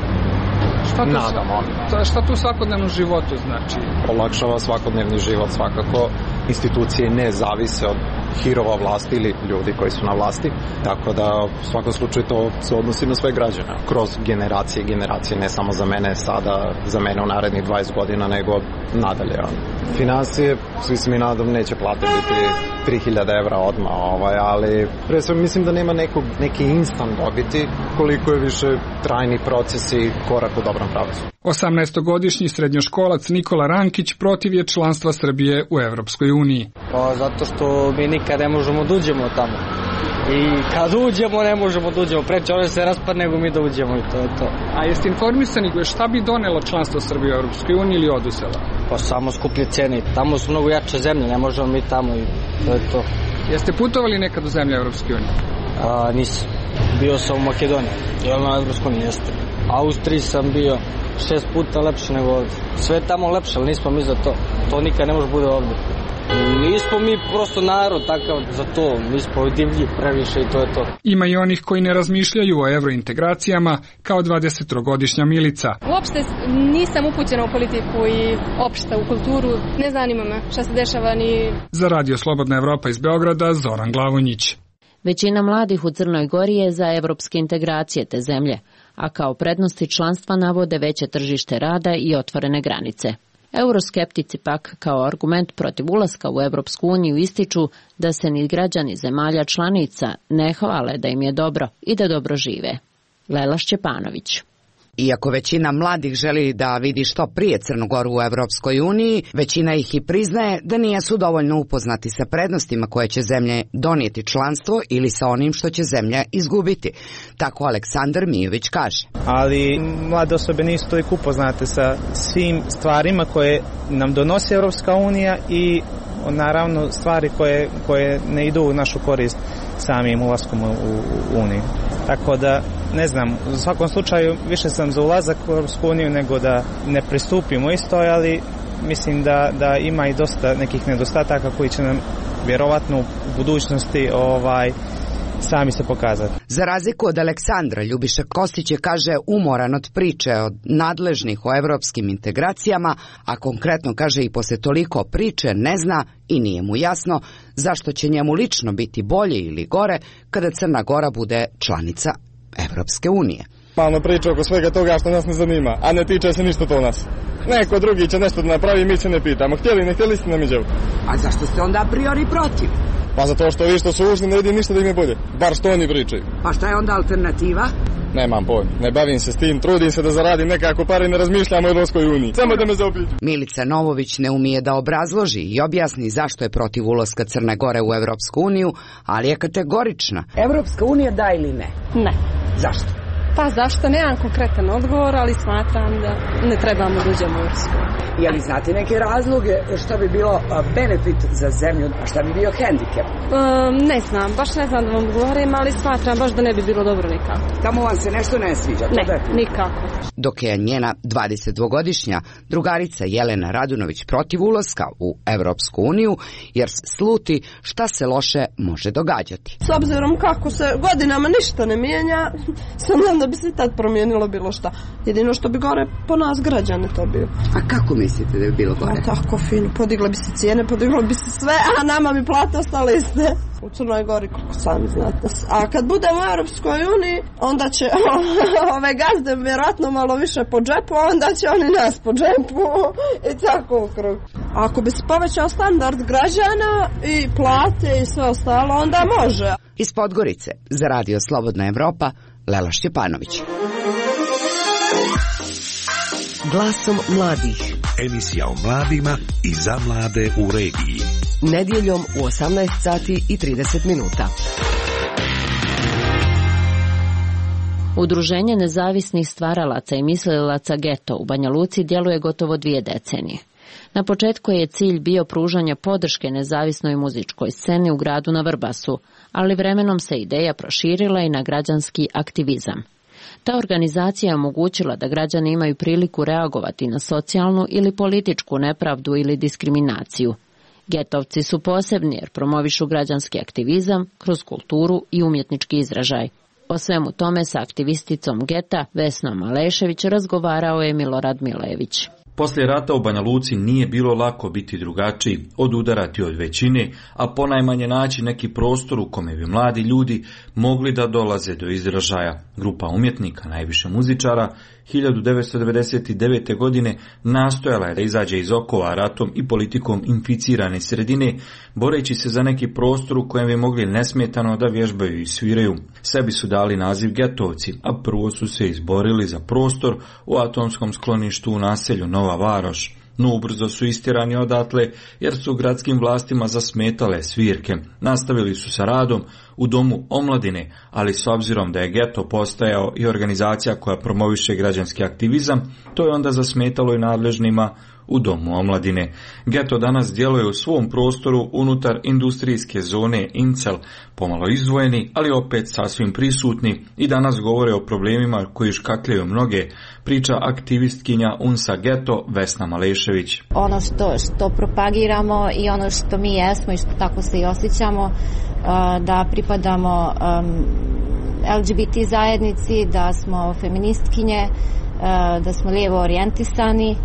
V: nadamo.
O: Šta tu u svakodnevnom životu znači?
V: Olakšava svakodnevni život svakako. Institucije ne zavise od hirova vlasti ili ljudi koji su na vlasti, tako da u svakom slučaju to se odnosi na sve građane. Kroz generacije, ne samo za mene sada, za mene u narednih 20 godina, nego nadalje. Finansije, svi se mi nadam, neće plate biti 3000 evra odmah, ali pre sve mislim da nema neki instant dobiti, koliko je više trajni proces i korak u dobrom pravcu.
O: 18-godišnji srednjoškolac Nikola Rankić protiv je članstva Srbije u Evropskoj uniji.
W: Pa zato što mi nikad ne možemo da uđemo tamo. I kad uđemo ne možemo da uđemo. Preče one se raspadne nego mi da uđemo i to je to.
O: A jeste informisani šta bi donelo članstvo Srbije u Evropskoj uniji ili oduzela?
W: Pa samo skuplje cene. Tamo su mnogo jače zemlje, ne možemo mi tamo i to je to.
O: Jeste putovali nekad u zemlje Evropske unije?
W: Nisam. Bio sam u Makedoniji. Jel na Evropskoj uniji jeste. Austriji sam bio 6 puta lepše nego ovdje. Sve je tamo lepše, ali nismo mi za to. To nikad ne može bude ovdje. Nismo mi prosto narod takav za to, mi smo divlji previše i to je to.
O: Ima i onih koji ne razmišljaju o evrointegracijama kao 20-godišnja Milica.
C: Uopšte nisam upućena u politiku i opšte u kulturu, ne zanima me šta se dešava ni...
O: Za Radio Slobodna Evropa iz Beograda, Zoran Glavonjić.
B: Većina mladih u Crnoj Gori je za evropske integracije te zemlje, a kao prednosti članstva navode veće tržište rada i otvorene granice. Euroskeptici pak kao argument protiv ulaska u Evropsku uniju ističu da se ni građani zemalja članica ne hvale da im je dobro i da dobro žive. Lela Šćepanović.
D: Iako većina mladih želi da vidi što prije Crnu Goru u Evropskoj uniji, većina ih i priznaje da nisu dovoljno upoznati sa prednostima koje će zemlje donijeti članstvo ili sa onim što će zemlja izgubiti. Tako Aleksandar Mijović kaže.
F: Ali mlade osobe nisu toliko upoznate sa svim stvarima koje nam donosi Evropska unija i naravno stvari koje ne idu u našu korist samim ulaskom u Uniju. Tako da, ne znam, u svakom slučaju više sam za ulazak u Europsku uniju nego da ne pristupimo isto, ali mislim da ima i dosta nekih nedostataka koji će nam vjerovatno u budućnosti sami se pokazati.
D: Za razliku od Aleksandra, Ljubiša Kostić je, kaže, umoran od priče od nadležnih o evropskim integracijama, a konkretno, kaže, i posle toliko priče ne zna i nije mu jasno zašto će njemu lično biti bolje ili gore kada Crna Gora bude članica Evropske unije.
S: Malo priča oko svega toga što nas ne zanima, a ne tiče se ništa to nas. Neko drugi će nešto da napravi, mi se ne pitamo. Htjeli, ne htjeli ste nam iđevu.
D: A zašto ste onda a priori protiv?
S: Pa zato što vi što su ušli ne vidim ništa da im je bolje. Bar što oni pričaju.
D: Pa šta je onda alternativa?
S: Nemam pojma, ne bavim se s tim, trudim se da zaradim nekako pare i ne razmišljam o Evropskoj uniji. Samo da me zaobiđu.
D: Milica Novović ne umije da obrazloži i objasni zašto je protiv ulaska Crne Gore u Evropsku uniju, ali je kategorična. Evropska unija da ili ne?
C: Ne.
D: Zašto?
C: Pa zašto? Nemam konkretan odgovor, ali smatram da ne trebamo da uđemo u Evropsku.
D: Je li znate neke razloge što bi bilo benefit za zemlju, a šta bi bio hendikep?
C: Ne znam, baš ne znam da vam govorim, ali smatram baš da ne bi bilo dobro nikako.
D: Tamo vam se nešto ne sviđa?
C: Ne, nikako.
W: Dok je njena 22-godišnja drugarica Jelena Radunović protiv ulaska u Evropsku uniju, jer sluti šta se loše može događati.
X: S obzirom kako se godinama ništa ne mijenja, sumnjam da bi se tad promijenilo bilo šta. Jedino što bi gore po nas građane to bio.
D: A kako mislite da bi bilo gore?
X: A tako fino, podigla bi se cijene, podigla bi se sve, a nama bi plate ostale iste. U Crnoj Gori, kako sami znate. A kad budemo u Europskoj uniji, onda će ove gazde vjerojatno malo više po džepu, a onda će oni nas po džepu i tako u krug. Ako bi se povećao standard građana i plate i sve ostalo, onda može.
W: Iz Podgorice, za Radio Slobodna Evropa, Lela Šćepanović.
E: Glasom mladih.
G: Emisija o mladima i za mlade u regiji.
E: Nedjeljom u 18 sati i 30 minuta.
B: Udruženje nezavisnih stvaralaca i mislilaca Geto u Banja Luci djeluje gotovo 2 decenije. Na početku je cilj bio pružanje podrške nezavisnoj muzičkoj sceni u gradu na Vrbasu, ali vremenom se ideja proširila i na građanski aktivizam. Ta organizacija je omogućila da građani imaju priliku reagovati na socijalnu ili političku nepravdu ili diskriminaciju. Getovci su posebni jer promovišu građanski aktivizam kroz kulturu i umjetnički izražaj. O svemu tome sa aktivisticom Geta Vesnom Alešević razgovarao je Milorad Milević.
Z: Poslije rata u Banja Luci nije bilo lako biti drugačiji, odudarati od većine, a ponajmanje naći neki prostor u kome bi mladi ljudi mogli da dolaze do izražaja. Grupa umjetnika, najviše muzičara, 1999. godine nastojala je da izađe iz okova ratom i politikom inficirane sredine, boreći se za neki prostor u kojem bi mogli nesmetano da vježbaju i sviraju. Sebi su dali naziv Getovci, a prvo su se izborili za prostor u atomskom skloništu u naselju Nova Varoš. No ubrzo su istirani odatle jer su gradskim vlastima zasmetale svirke. Nastavili su sa radom u domu omladine, ali s obzirom da je Geto postajao i organizacija koja promoviše građanski aktivizam, to je onda zasmetalo i nadležnima u Domu omladine. Geto danas djeluje u svom prostoru unutar industrijske zone Incel, pomalo izdvojeni, ali opet sasvim prisutni i danas govore o problemima koji škakljaju mnoge, priča aktivistkinja UNSA Geto Vesna Malešević.
A: Ono što propagiramo i ono što mi jesmo i što tako se i osjećamo, da pripadamo LGBT zajednici, da smo feministkinje, da smo lijevo orijentisani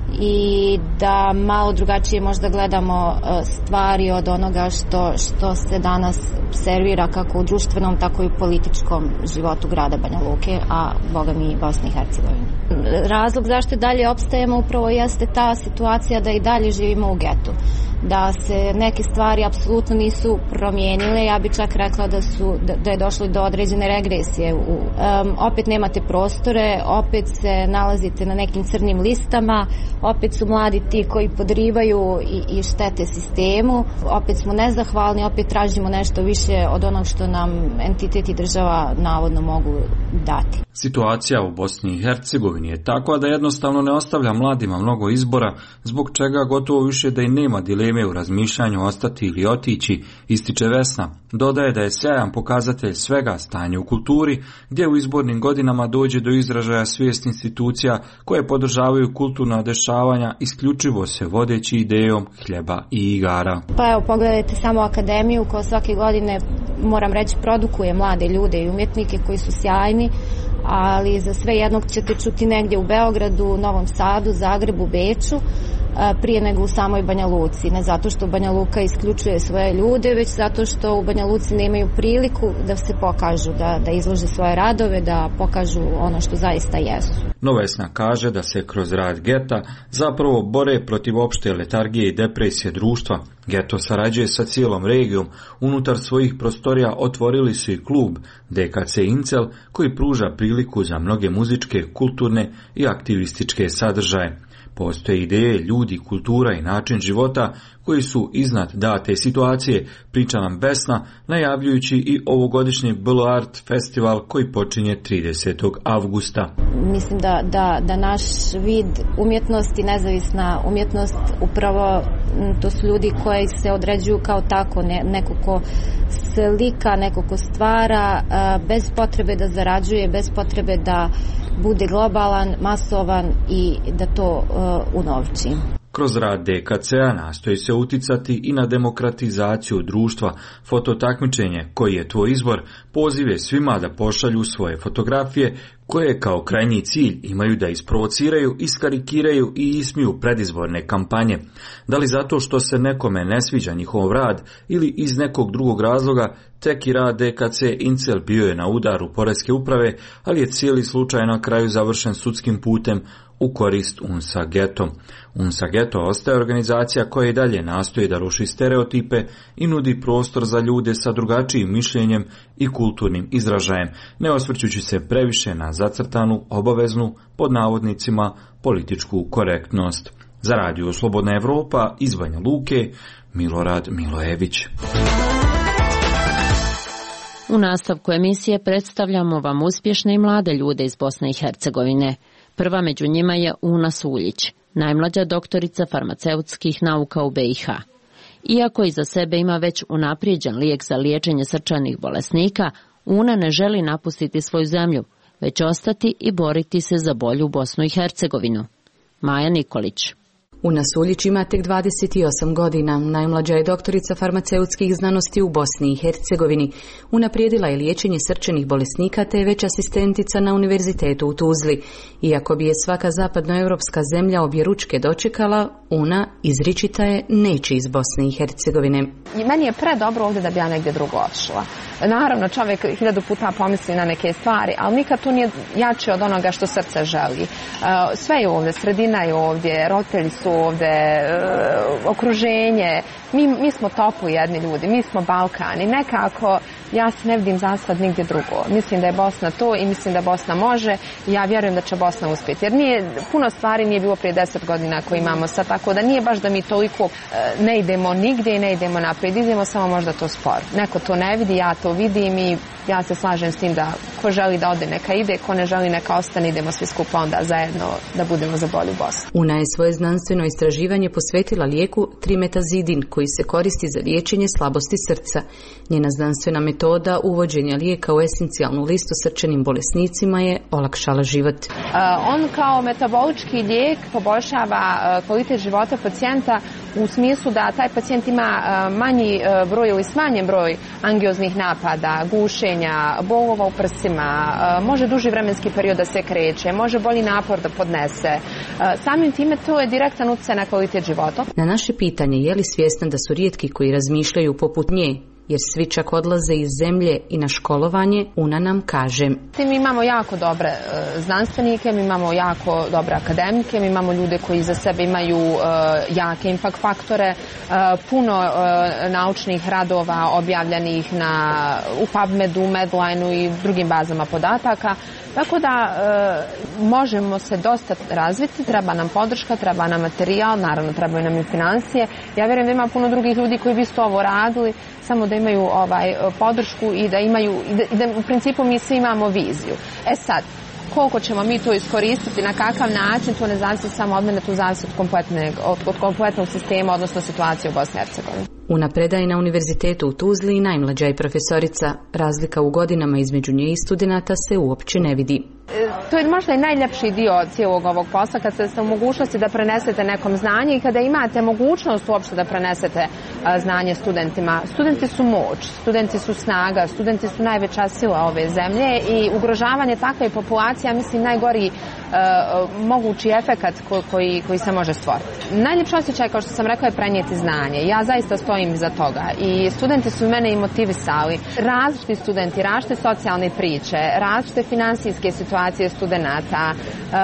A: i da malo drugačije možda gledamo stvari od onoga što se danas servira kako u društvenom, tako i u političkom životu grada Banja Luke, a boga mi i Bosne i Hercegovine. Razlog zašto dalje opstajemo upravo jeste ta situacija da i dalje živimo u getu, da se neke stvari apsolutno nisu promijenile. Ja bi čak rekla da je došlo do određene regresije. Opet nemate prostore, opet se nalazite na nekim crnim listama, opet su mladi ti koji podrivaju i štete sistemu, opet smo nezahvalni, opet tražimo nešto više od onog što nam entitet i država navodno mogu dati.
Z: Situacija u Bosni i Hercegovini je takva da jednostavno ne ostavlja mladima mnogo izbora, zbog čega gotovo više da i nema dileme u razmišljanju ostati ili otići, ističe Vesna. Dodaje da je sjajan pokazatelj svega stanje u kulturi, gdje u izbornim godinama dođe do izražaja svijest institucija koje podržavaju kulturna dešavanja isključivo se vodeći idejom hljeba i igara.
A: Pa evo, pogledajte samo akademiju koja svake godine, moram reći, produkuje mlade ljude i umjetnike koji su sjajni, ali za sve jednog ćete čuti negdje u Beogradu, Novom Sadu, Zagrebu, Beču, prije nego u samoj Banja Luci. Ne zato što Banja Luka isključuje svoje ljude, već zato što u Banja Luci nemaju priliku da se pokažu, da izlože svoje radove, da pokažu ono što zaista jesu.
Z: No Vesna kaže da se kroz rad geta zapravo bore protiv opšte letargije i depresije društva. Geto sarađuje sa cijelom regijom. Unutar svojih prostorija otvorili su i klub DKC Incel koji pruža priliku za mnoge muzičke, kulturne i aktivističke sadržaje. Postoje ideje, ljudi, kultura i način života koji su iznad date situacije, priča nam Vesna, najavljujući i ovogodišnji Belo Art festival koji počinje 30. avgusta.
A: Mislim da naš vid umjetnosti, nezavisna umjetnost, upravo to su ljudi koji se određuju kao tako, neko ko slika, neko ko stvara, bez potrebe da zarađuje, bez potrebe da bude globalan, masovan i da to unovči.
Z: Kroz rad DKC-a nastoji se uticati i na demokratizaciju društva. Fototakmičenje, koji je tvoj izbor, pozive svima da pošalju svoje fotografije koje kao krajnji cilj imaju da isprovociraju, iskarikiraju i ismiju predizborne kampanje. Da li zato što se nekome ne sviđa njihov rad ili iz nekog drugog razloga, tek i rad DKC Incel bio je na udaru poreske uprave, ali je cijeli slučaj na kraju završen sudskim putem u korist UNSA Geto. UNSA Geto ostaje organizacija koja i dalje nastoji da ruši stereotipe i nudi prostor za ljude sa drugačijim mišljenjem i kulturnim izražajem, ne osvrćući se previše na zacrtanu, obaveznu, pod navodnicima, političku korektnost. Za Radio Slobodna Evropa iz Banja Luke, Milorad Milojević.
B: U nastavku emisije predstavljamo vam uspješne i mlade ljude iz Bosne i Hercegovine. Prva među njima je Una Suljić, najmlađa doktorica farmaceutskih nauka u BiH. Iako iza sebe ima već unaprijeđen lijek za liječenje srčanih bolesnika, Una ne želi napustiti svoju zemlju, već ostati i boriti se za bolju Bosnu i Hercegovinu. Maja Nikolić.
H: Una Suljić ima tek 28 godina, najmlađa je doktorica farmaceutskih znanosti u Bosni i Hercegovini. Unaprijedila je liječenje srčanih bolesnika te je već asistentica na univerzitetu u Tuzli. Iako bi je svaka zapadnoevropska zemlja objeručke dočekala, Una izričita je neće iz Bosne i Hercegovine.
I: I meni je predobro ovdje da bi ja negdje drugo otišla. Naravno, čovjek 1000 puta pomisli na neke stvari, ali nikad to nije jače od onoga što srce želi. Sve je ovdje, sredina je ovdje, roditelji su ovdje, okruženje. Mi smo topu jedni ljudi, mi smo Balkan i nekako ja se ne vidim za sad nigdje drugo. Mislim da je Bosna to i mislim da Bosna može i ja vjerujem da će Bosna uspjeti. Jer puno stvari nije bilo prije 10 godina koje imamo sad, tako da nije baš da mi toliko ne idemo nigdje i ne idemo naprijed, idemo samo možda to sporo. Neko to ne vidi, ja to to vidim i ja se slažem s tim da ko želi da ode neka ide, ko ne želi neka ostane, idemo svi skupa onda zajedno da budemo za bolju Bosnu.
H: Una je svoje znanstveno istraživanje posvetila lijeku trimetazidin koji se koristi za liječenje slabosti srca. Njena znanstvena metoda uvođenja lijeka u esencijalnu listu srčanim bolesnicima je olakšala život.
I: On kao metabolički lijek poboljšava kvalitet života pacijenta u smislu da taj pacijent ima manji broj ili smanjen broj angioznih napada, gušenja, bolova u prsima, može duži vremenski period da se kreće, može bolji napor da podnese. Samim time to je direktan utjecaj na kvalitet života.
H: Na naše pitanje je li svjestan da su rijetki koji razmišljaju poput nje, jer svi čak odlaze iz zemlje i na školovanje, Una nam kaže.
I: Mi imamo jako dobre znanstvenike, mi imamo jako dobre akademike, mi imamo ljude koji za sebe imaju jake impact faktore, puno naučnih radova objavljenih u PubMedu, Medlineu i drugim bazama podataka. Tako da možemo se dosta razviti, treba nam podrška, treba nam materijal, naravno trebaju nam i financije. Ja vjerujem da ima puno drugih ljudi koji bi isto ovo radili, samo da imaju podršku i da imaju, i da u principu mi svi imamo viziju. Sad, koliko ćemo mi to iskoristiti, na kakav način, to ne zavisi samo od mene, to zavisi od kompletnog sistema, odnosno situacije u Bosni i Hercegovini.
H: Una predaje na univerzitetu u Tuzli i najmlađa je profesorica. Razlika u godinama između nje i studenata se uopće ne vidi.
I: To je možda i najljepši dio cijelog ovog posla, kad ste u mogućnosti da prenesete nekom znanje i kada imate mogućnost uopšte da prenesete znanje studentima. Studenti su moć, studenti su snaga, studenti su najveća sila ove zemlje i ugrožavanje takve populacije, mislim, najgori mogući efekat koji se može stvoriti. Najljepši osjećaj, kao što sam rekla, je prenijeti znanje. Ja zaista stojim iza toga i studenti su mene i motivisali. Različiti studenti, različite socijalne priče, različite finansijske situacije studenata,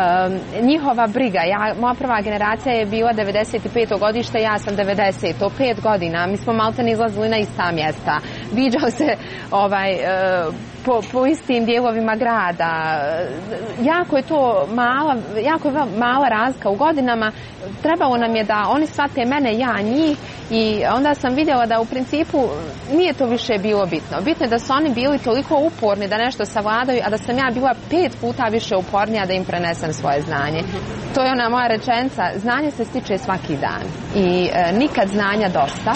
I: njihova briga. Moja prva generacija je bila 95. godište, ja sam 90. 5 godina. Mi smo maltene izlazili na ista mjesta. Viđao se po istim dijelovima grada. Jako je mala razlika u godinama. Trebalo nam je da oni shvate mene, ja njih, i onda sam vidjela da u principu nije to više bilo bitno. Bitno je da su oni bili toliko uporni da nešto savladaju, a da sam ja bila 5 puta više upornija da im prenesem svoje znanje. To je ona moja rečenica, znanje se stiče svaki dan i nikad znanja dosta.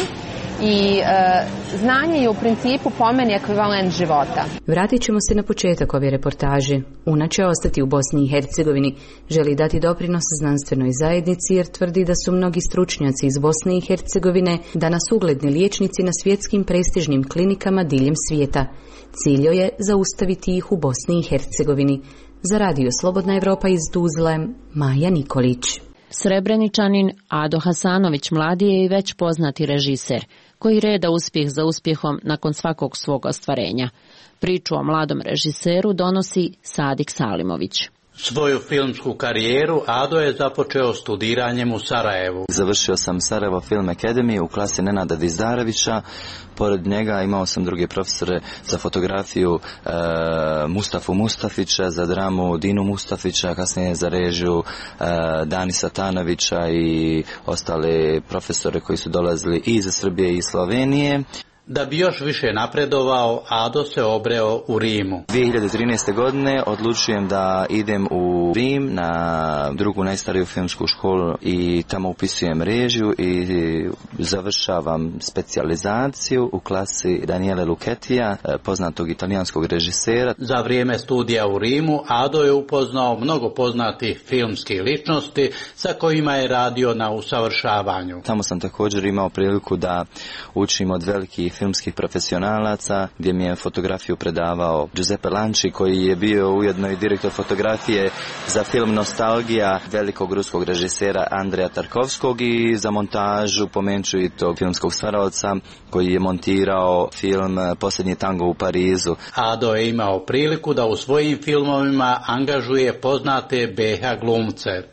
I: I znanje je u principu po meni ekvivalent života.
H: Vratit ćemo se na početak ove reportaže. Una će ostati u Bosni i Hercegovini. Želi dati doprinos znanstvenoj zajednici jer tvrdi da su mnogi stručnjaci iz Bosne i Hercegovine danas ugledni liječnici na svjetskim prestižnim klinikama diljem svijeta. Cilj je zaustaviti ih u Bosni i Hercegovini. Za Radio Slobodna Evropa iz Tuzle, Maja Nikolić.
B: Srebreničanin Ado Hasanović mladi je i već poznati režiser, koji reda uspjeh za uspjehom nakon svakog svog ostvarenja. Priču o mladom režiseru donosi Sadik Salimović.
J: Svoju filmsku karijeru Ado je započeo studiranjem u Sarajevu.
L: Završio sam Sarajevo Film Academy u klasi Nenada Dizdarevića. Pored njega imao sam druge profesore za fotografiju, Mustafu Mustafića, za dramu Dinu Mustafića, kasnije za režiju Dani Satanovića i ostale profesore koji su dolazili i iz Srbije i Slovenije.
J: Da bi još više napredovao, Ado se obreo u Rimu.
L: 2013. godine odlučujem da idem u Rim na drugu najstariju filmsku školu i tamo upisujem režiju i završavam specijalizaciju u klasi Daniele Lucchettija, poznatog italijanskog režisera.
J: Za vrijeme studija u Rimu Ado je upoznao mnogo poznatih filmskih ličnosti sa kojima je radio na usavršavanju.
L: Tamo sam također imao priliku da učim od velikih filmskih profesionalaca, gdje mi je fotografiju predavao Giuseppe Lanci, koji je bio ujedno i direktor fotografije za film Nostalgija velikog ruskog režisera Andreja Tarkovskog, i za montažu pomenut i tog filmskog stvaraoca koji je montirao film Posljednji tango u Parizu.
J: Ado je imao priliku da u svojim filmovima angažuje poznate BH glumce.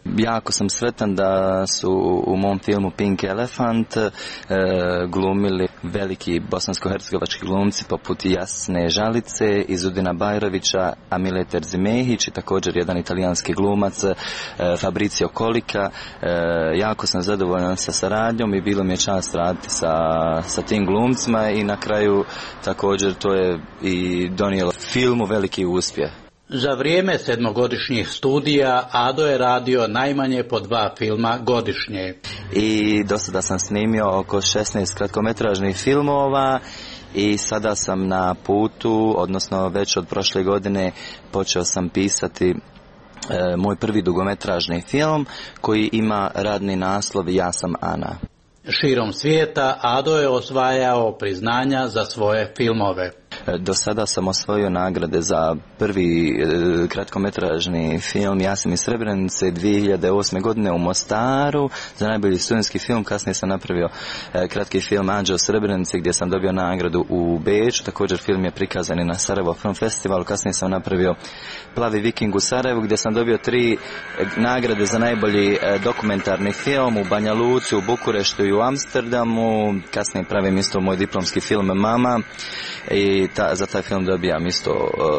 L: Jako sam sretan da su u mom filmu Pink Elephant glumili veliki bosansko-hercegovački glumci poput Jasne Žalice, Izudina Bajrovića, Amile Terzimehić i također jedan italijanski glumac Fabricio Kolika. Jako sam zadovoljan sa saradnjom i bilo mi je čast raditi sa tim glumcima i na kraju također to je i donijelo filmu veliki uspjeh.
J: Za vrijeme 7-godišnjih studija Ado je radio najmanje po 2 filma godišnje.
L: I do sada sam snimio oko 16 kratkometražnih filmova i sada sam na putu, odnosno već od prošle godine počeo sam pisati moj prvi dugometražni film koji ima radni naslov Ja sam Ana.
J: Širom svijeta Ado je osvajao priznanja za svoje filmove.
L: Do sada sam osvojio nagrade za prvi kratkometražni film Ja sam iz Srebrenice 2008. godine u Mostaru za najbolji studentski film. Kasnije sam napravio kratki film Anđeo Srebrenice gdje sam dobio nagradu u Beču. Također film je prikazan i na Sarajevo Film Festivalu. Kasnije sam napravio Plavi viking u Sarajevu gdje sam dobio 3 nagrade za najbolji dokumentarni film u Banja Luci, u Bukureštu i u Amsterdamu. Kasnije pravim isto moj diplomski film Mama i za taj film dobijam isto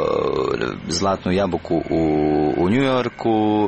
L: Zlatnu jabuku u New Yorku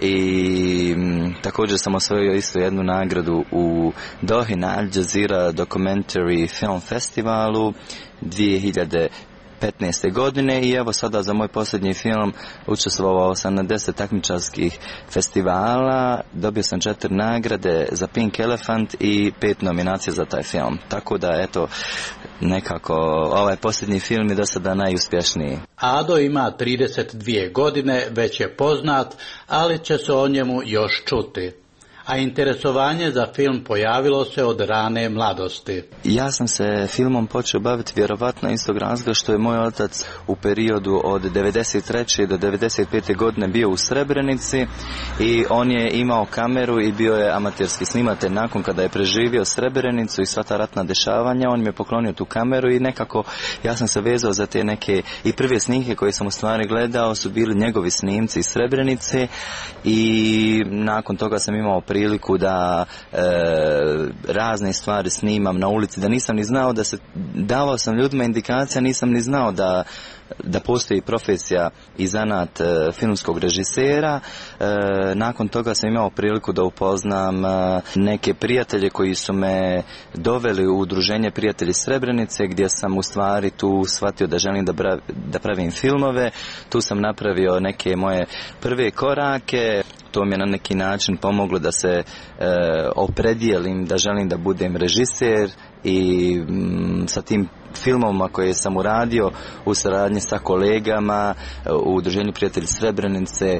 L: i također sam osvojio isto jednu nagradu u Dohi na Al Jazeera Documentary Film Festivalu 2015. godine i evo sada za moj posljednji film učestvovao sam na 10 takmičarskih festivala, dobio sam 4 nagrade za Pink Elephant i 5 nominacija za taj film. Tako da eto, nekako ovaj posljednji film je do sada najuspješniji.
J: Ado ima 32 godine, već je poznat, ali će se o njemu još čuti. A interesovanje za film pojavilo se od rane mladosti.
L: Ja sam se filmom počeo baviti vjerovatno istog razloga što je moj otac u periodu od 93. do 95. godine bio u Srebrenici i on je imao kameru i bio je amaterski snimatelj. Nakon kada je preživio Srebrenicu i sva ta ratna dešavanja, on mi je poklonio tu kameru i nekako ja sam se vezao za te neke i prve snimke koje sam u stvari gledao su bili njegovi snimci iz Srebrenice i nakon toga sam imao priliku da razne stvari snimam na ulici, da nisam ni znao da se, davao sam ljudima indikacija, nisam ni znao da postoji profesija i zanat filmskog režisera. Nakon toga sam imao priliku da upoznam neke prijatelje koji su me doveli u udruženje Prijatelji Srebrenice gdje sam u stvari tu shvatio da želim da pravim filmove. Tu sam napravio neke moje prve korake. To mi je na neki način pomoglo da se opredijelim da želim da budem režiser i sa tim filmovima koje sam uradio u saradnji sa kolegama u udruženju Prijatelji Srebrenice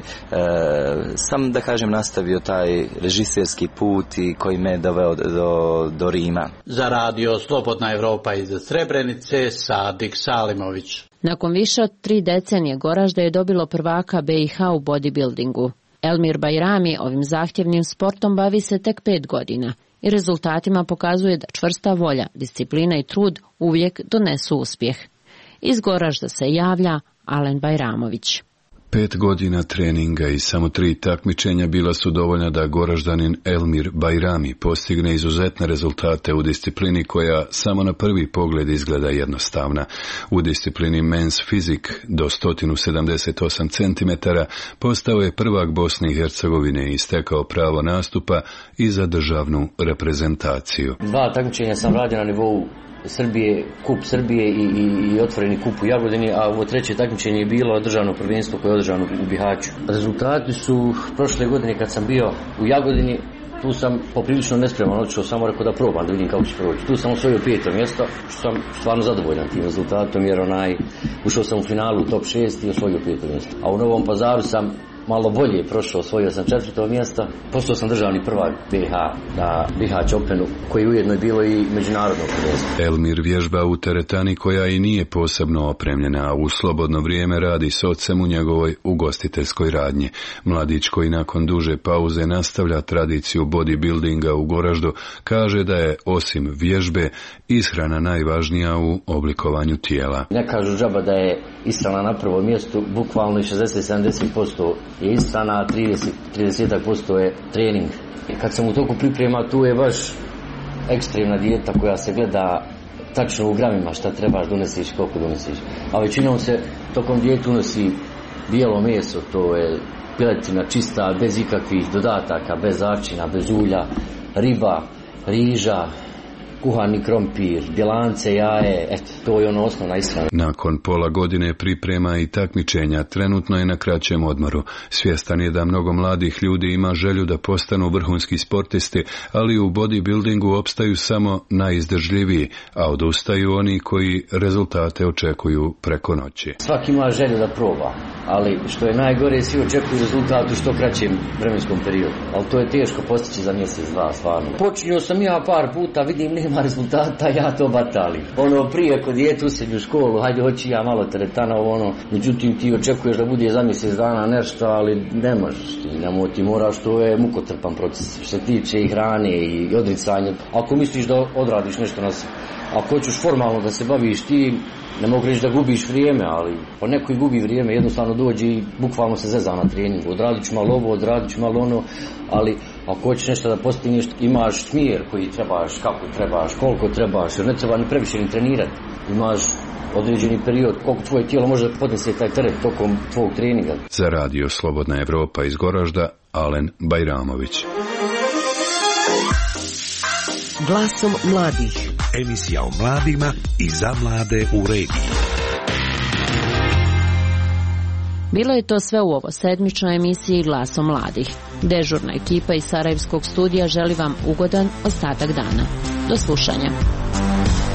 L: sam, da kažem, nastavio taj režiserski put i koji me doveo do Rima.
J: Za radio Slobodna Evropa iz Srebrenice, Sadik Salimović.
B: Nakon više od 3 decenije Goražde je dobilo prvaka BiH u bodybuildingu. Elmir Bajrami ovim zahtjevnim sportom bavi se tek 5 godina i rezultatima pokazuje da čvrsta volja, disciplina i trud uvijek donesu uspjeh. Iz Goražda se javlja Alen Bajramović.
M: 5 godina treninga i samo 3 takmičenja bila su dovoljna da Goraždanin Elmir Bajrami postigne izuzetne rezultate u disciplini koja samo na prvi pogled izgleda jednostavna. U disciplini Men's Physique do 178 cm postao je prvak Bosne i Hercegovine i stekao pravo nastupa i za državnu reprezentaciju.
N: 2 takmičenja sam radio na nivou Srbije, kup Srbije i otvoreni kup u Jagodini, a ovo 3. takmičenje je bilo državno prvenstvo koje je održano u Bihaću. Rezultati su prošle godine kad sam bio u Jagodini, tu sam poprilično nespreman otišao, samo rekao da probam da vidim kako će proći. Tu sam osvojio 5. mjesto, što sam stvarno zadovoljan tim rezultatom jer ušao sam u finalu u top 6 i osvojio 5. mjesto. A u Novom Pazaru sam malo bolje prošao, osvojio sam 4. mjesto, postao sam državni prvak BiH na Bihać Openu, koji ujedno je bilo i međunarodno prvenstvo.
M: Elmir vježba u teretani koja i nije posebno opremljena, a u slobodno vrijeme radi s ocem u njegovoj ugostiteljskoj radnji. Mladić koji nakon duže pauze nastavlja tradiciju bodybuildinga u Goraždu, kaže da je osim vježbe ishrana najvažnija u oblikovanju tijela.
N: Ne kažu džaba da je ishrana na prvom mjestu, bukvalno i 60-70% je ishrana, 30% je trening. Kad sam u toku priprema, tu je baš ekstremna dijeta koja se gleda tačno u gramima šta trebaš donesiš, koliko donesiš. A većinom se tokom dijete unosi bijelo meso, to je piletina čista, bez ikakvih dodataka, bez začina, bez ulja, riba, riža, kuhani krompir, bjelance, jaje, eto, to je ono osnovna ishrana.
M: Nakon pola godine priprema i takmičenja, trenutno je na kraćem odmoru. Svjestan je da mnogo mladih ljudi ima želju da postanu vrhunski sportisti, ali u bodybuildingu opstaju samo najizdržljiviji, a odustaju oni koji rezultate očekuju preko noći.
N: Svaki ima želju da proba, ali što je najgore, svi očekuju rezultat u što kraćem vremenskom periodu. Ali to je teško postići za mjesec, dva, stvarno. Počinio sam ja par puta, vidim nema rezultata, ja to batalim. Prije kod dijete u srednju školu, hajde hoći ja malo teretana, međutim ti očekuješ da bude za mjesec dana nešto, ali ne možeš ti moraš, to je mukotrpan proces. Što se tiče i hrane i odricanja. Ako misliš da odradiš nešto ako hoćeš formalno da se baviš ti, ne mogu reći da gubiš vrijeme, ali neko i gubi vrijeme, jednostavno dođe i bukvalno se zeza na treningu. Odradit ću malo ovo, odradit ću malo ono, ali ako hoćeš nešto da postigneš, imaš smjer koji trebaš, kako trebaš, koliko trebaš, jer ne treba ni previše ni trenirati. Imaš određeni period koliko tvoje tijelo može da podnese taj teret tokom tvojeg treninga.
M: Za radio Slobodna Evropa iz Goražda, Alen Bajramović.
E: Glasom mladih.
G: Emisija o mladima i za mlade u regiji.
B: Bilo je to sve u ovo sedmičnoj emisiji Glasom mladih. Dežurna ekipa iz Sarajevskog studija želi vam ugodan ostatak dana. Do slušanja.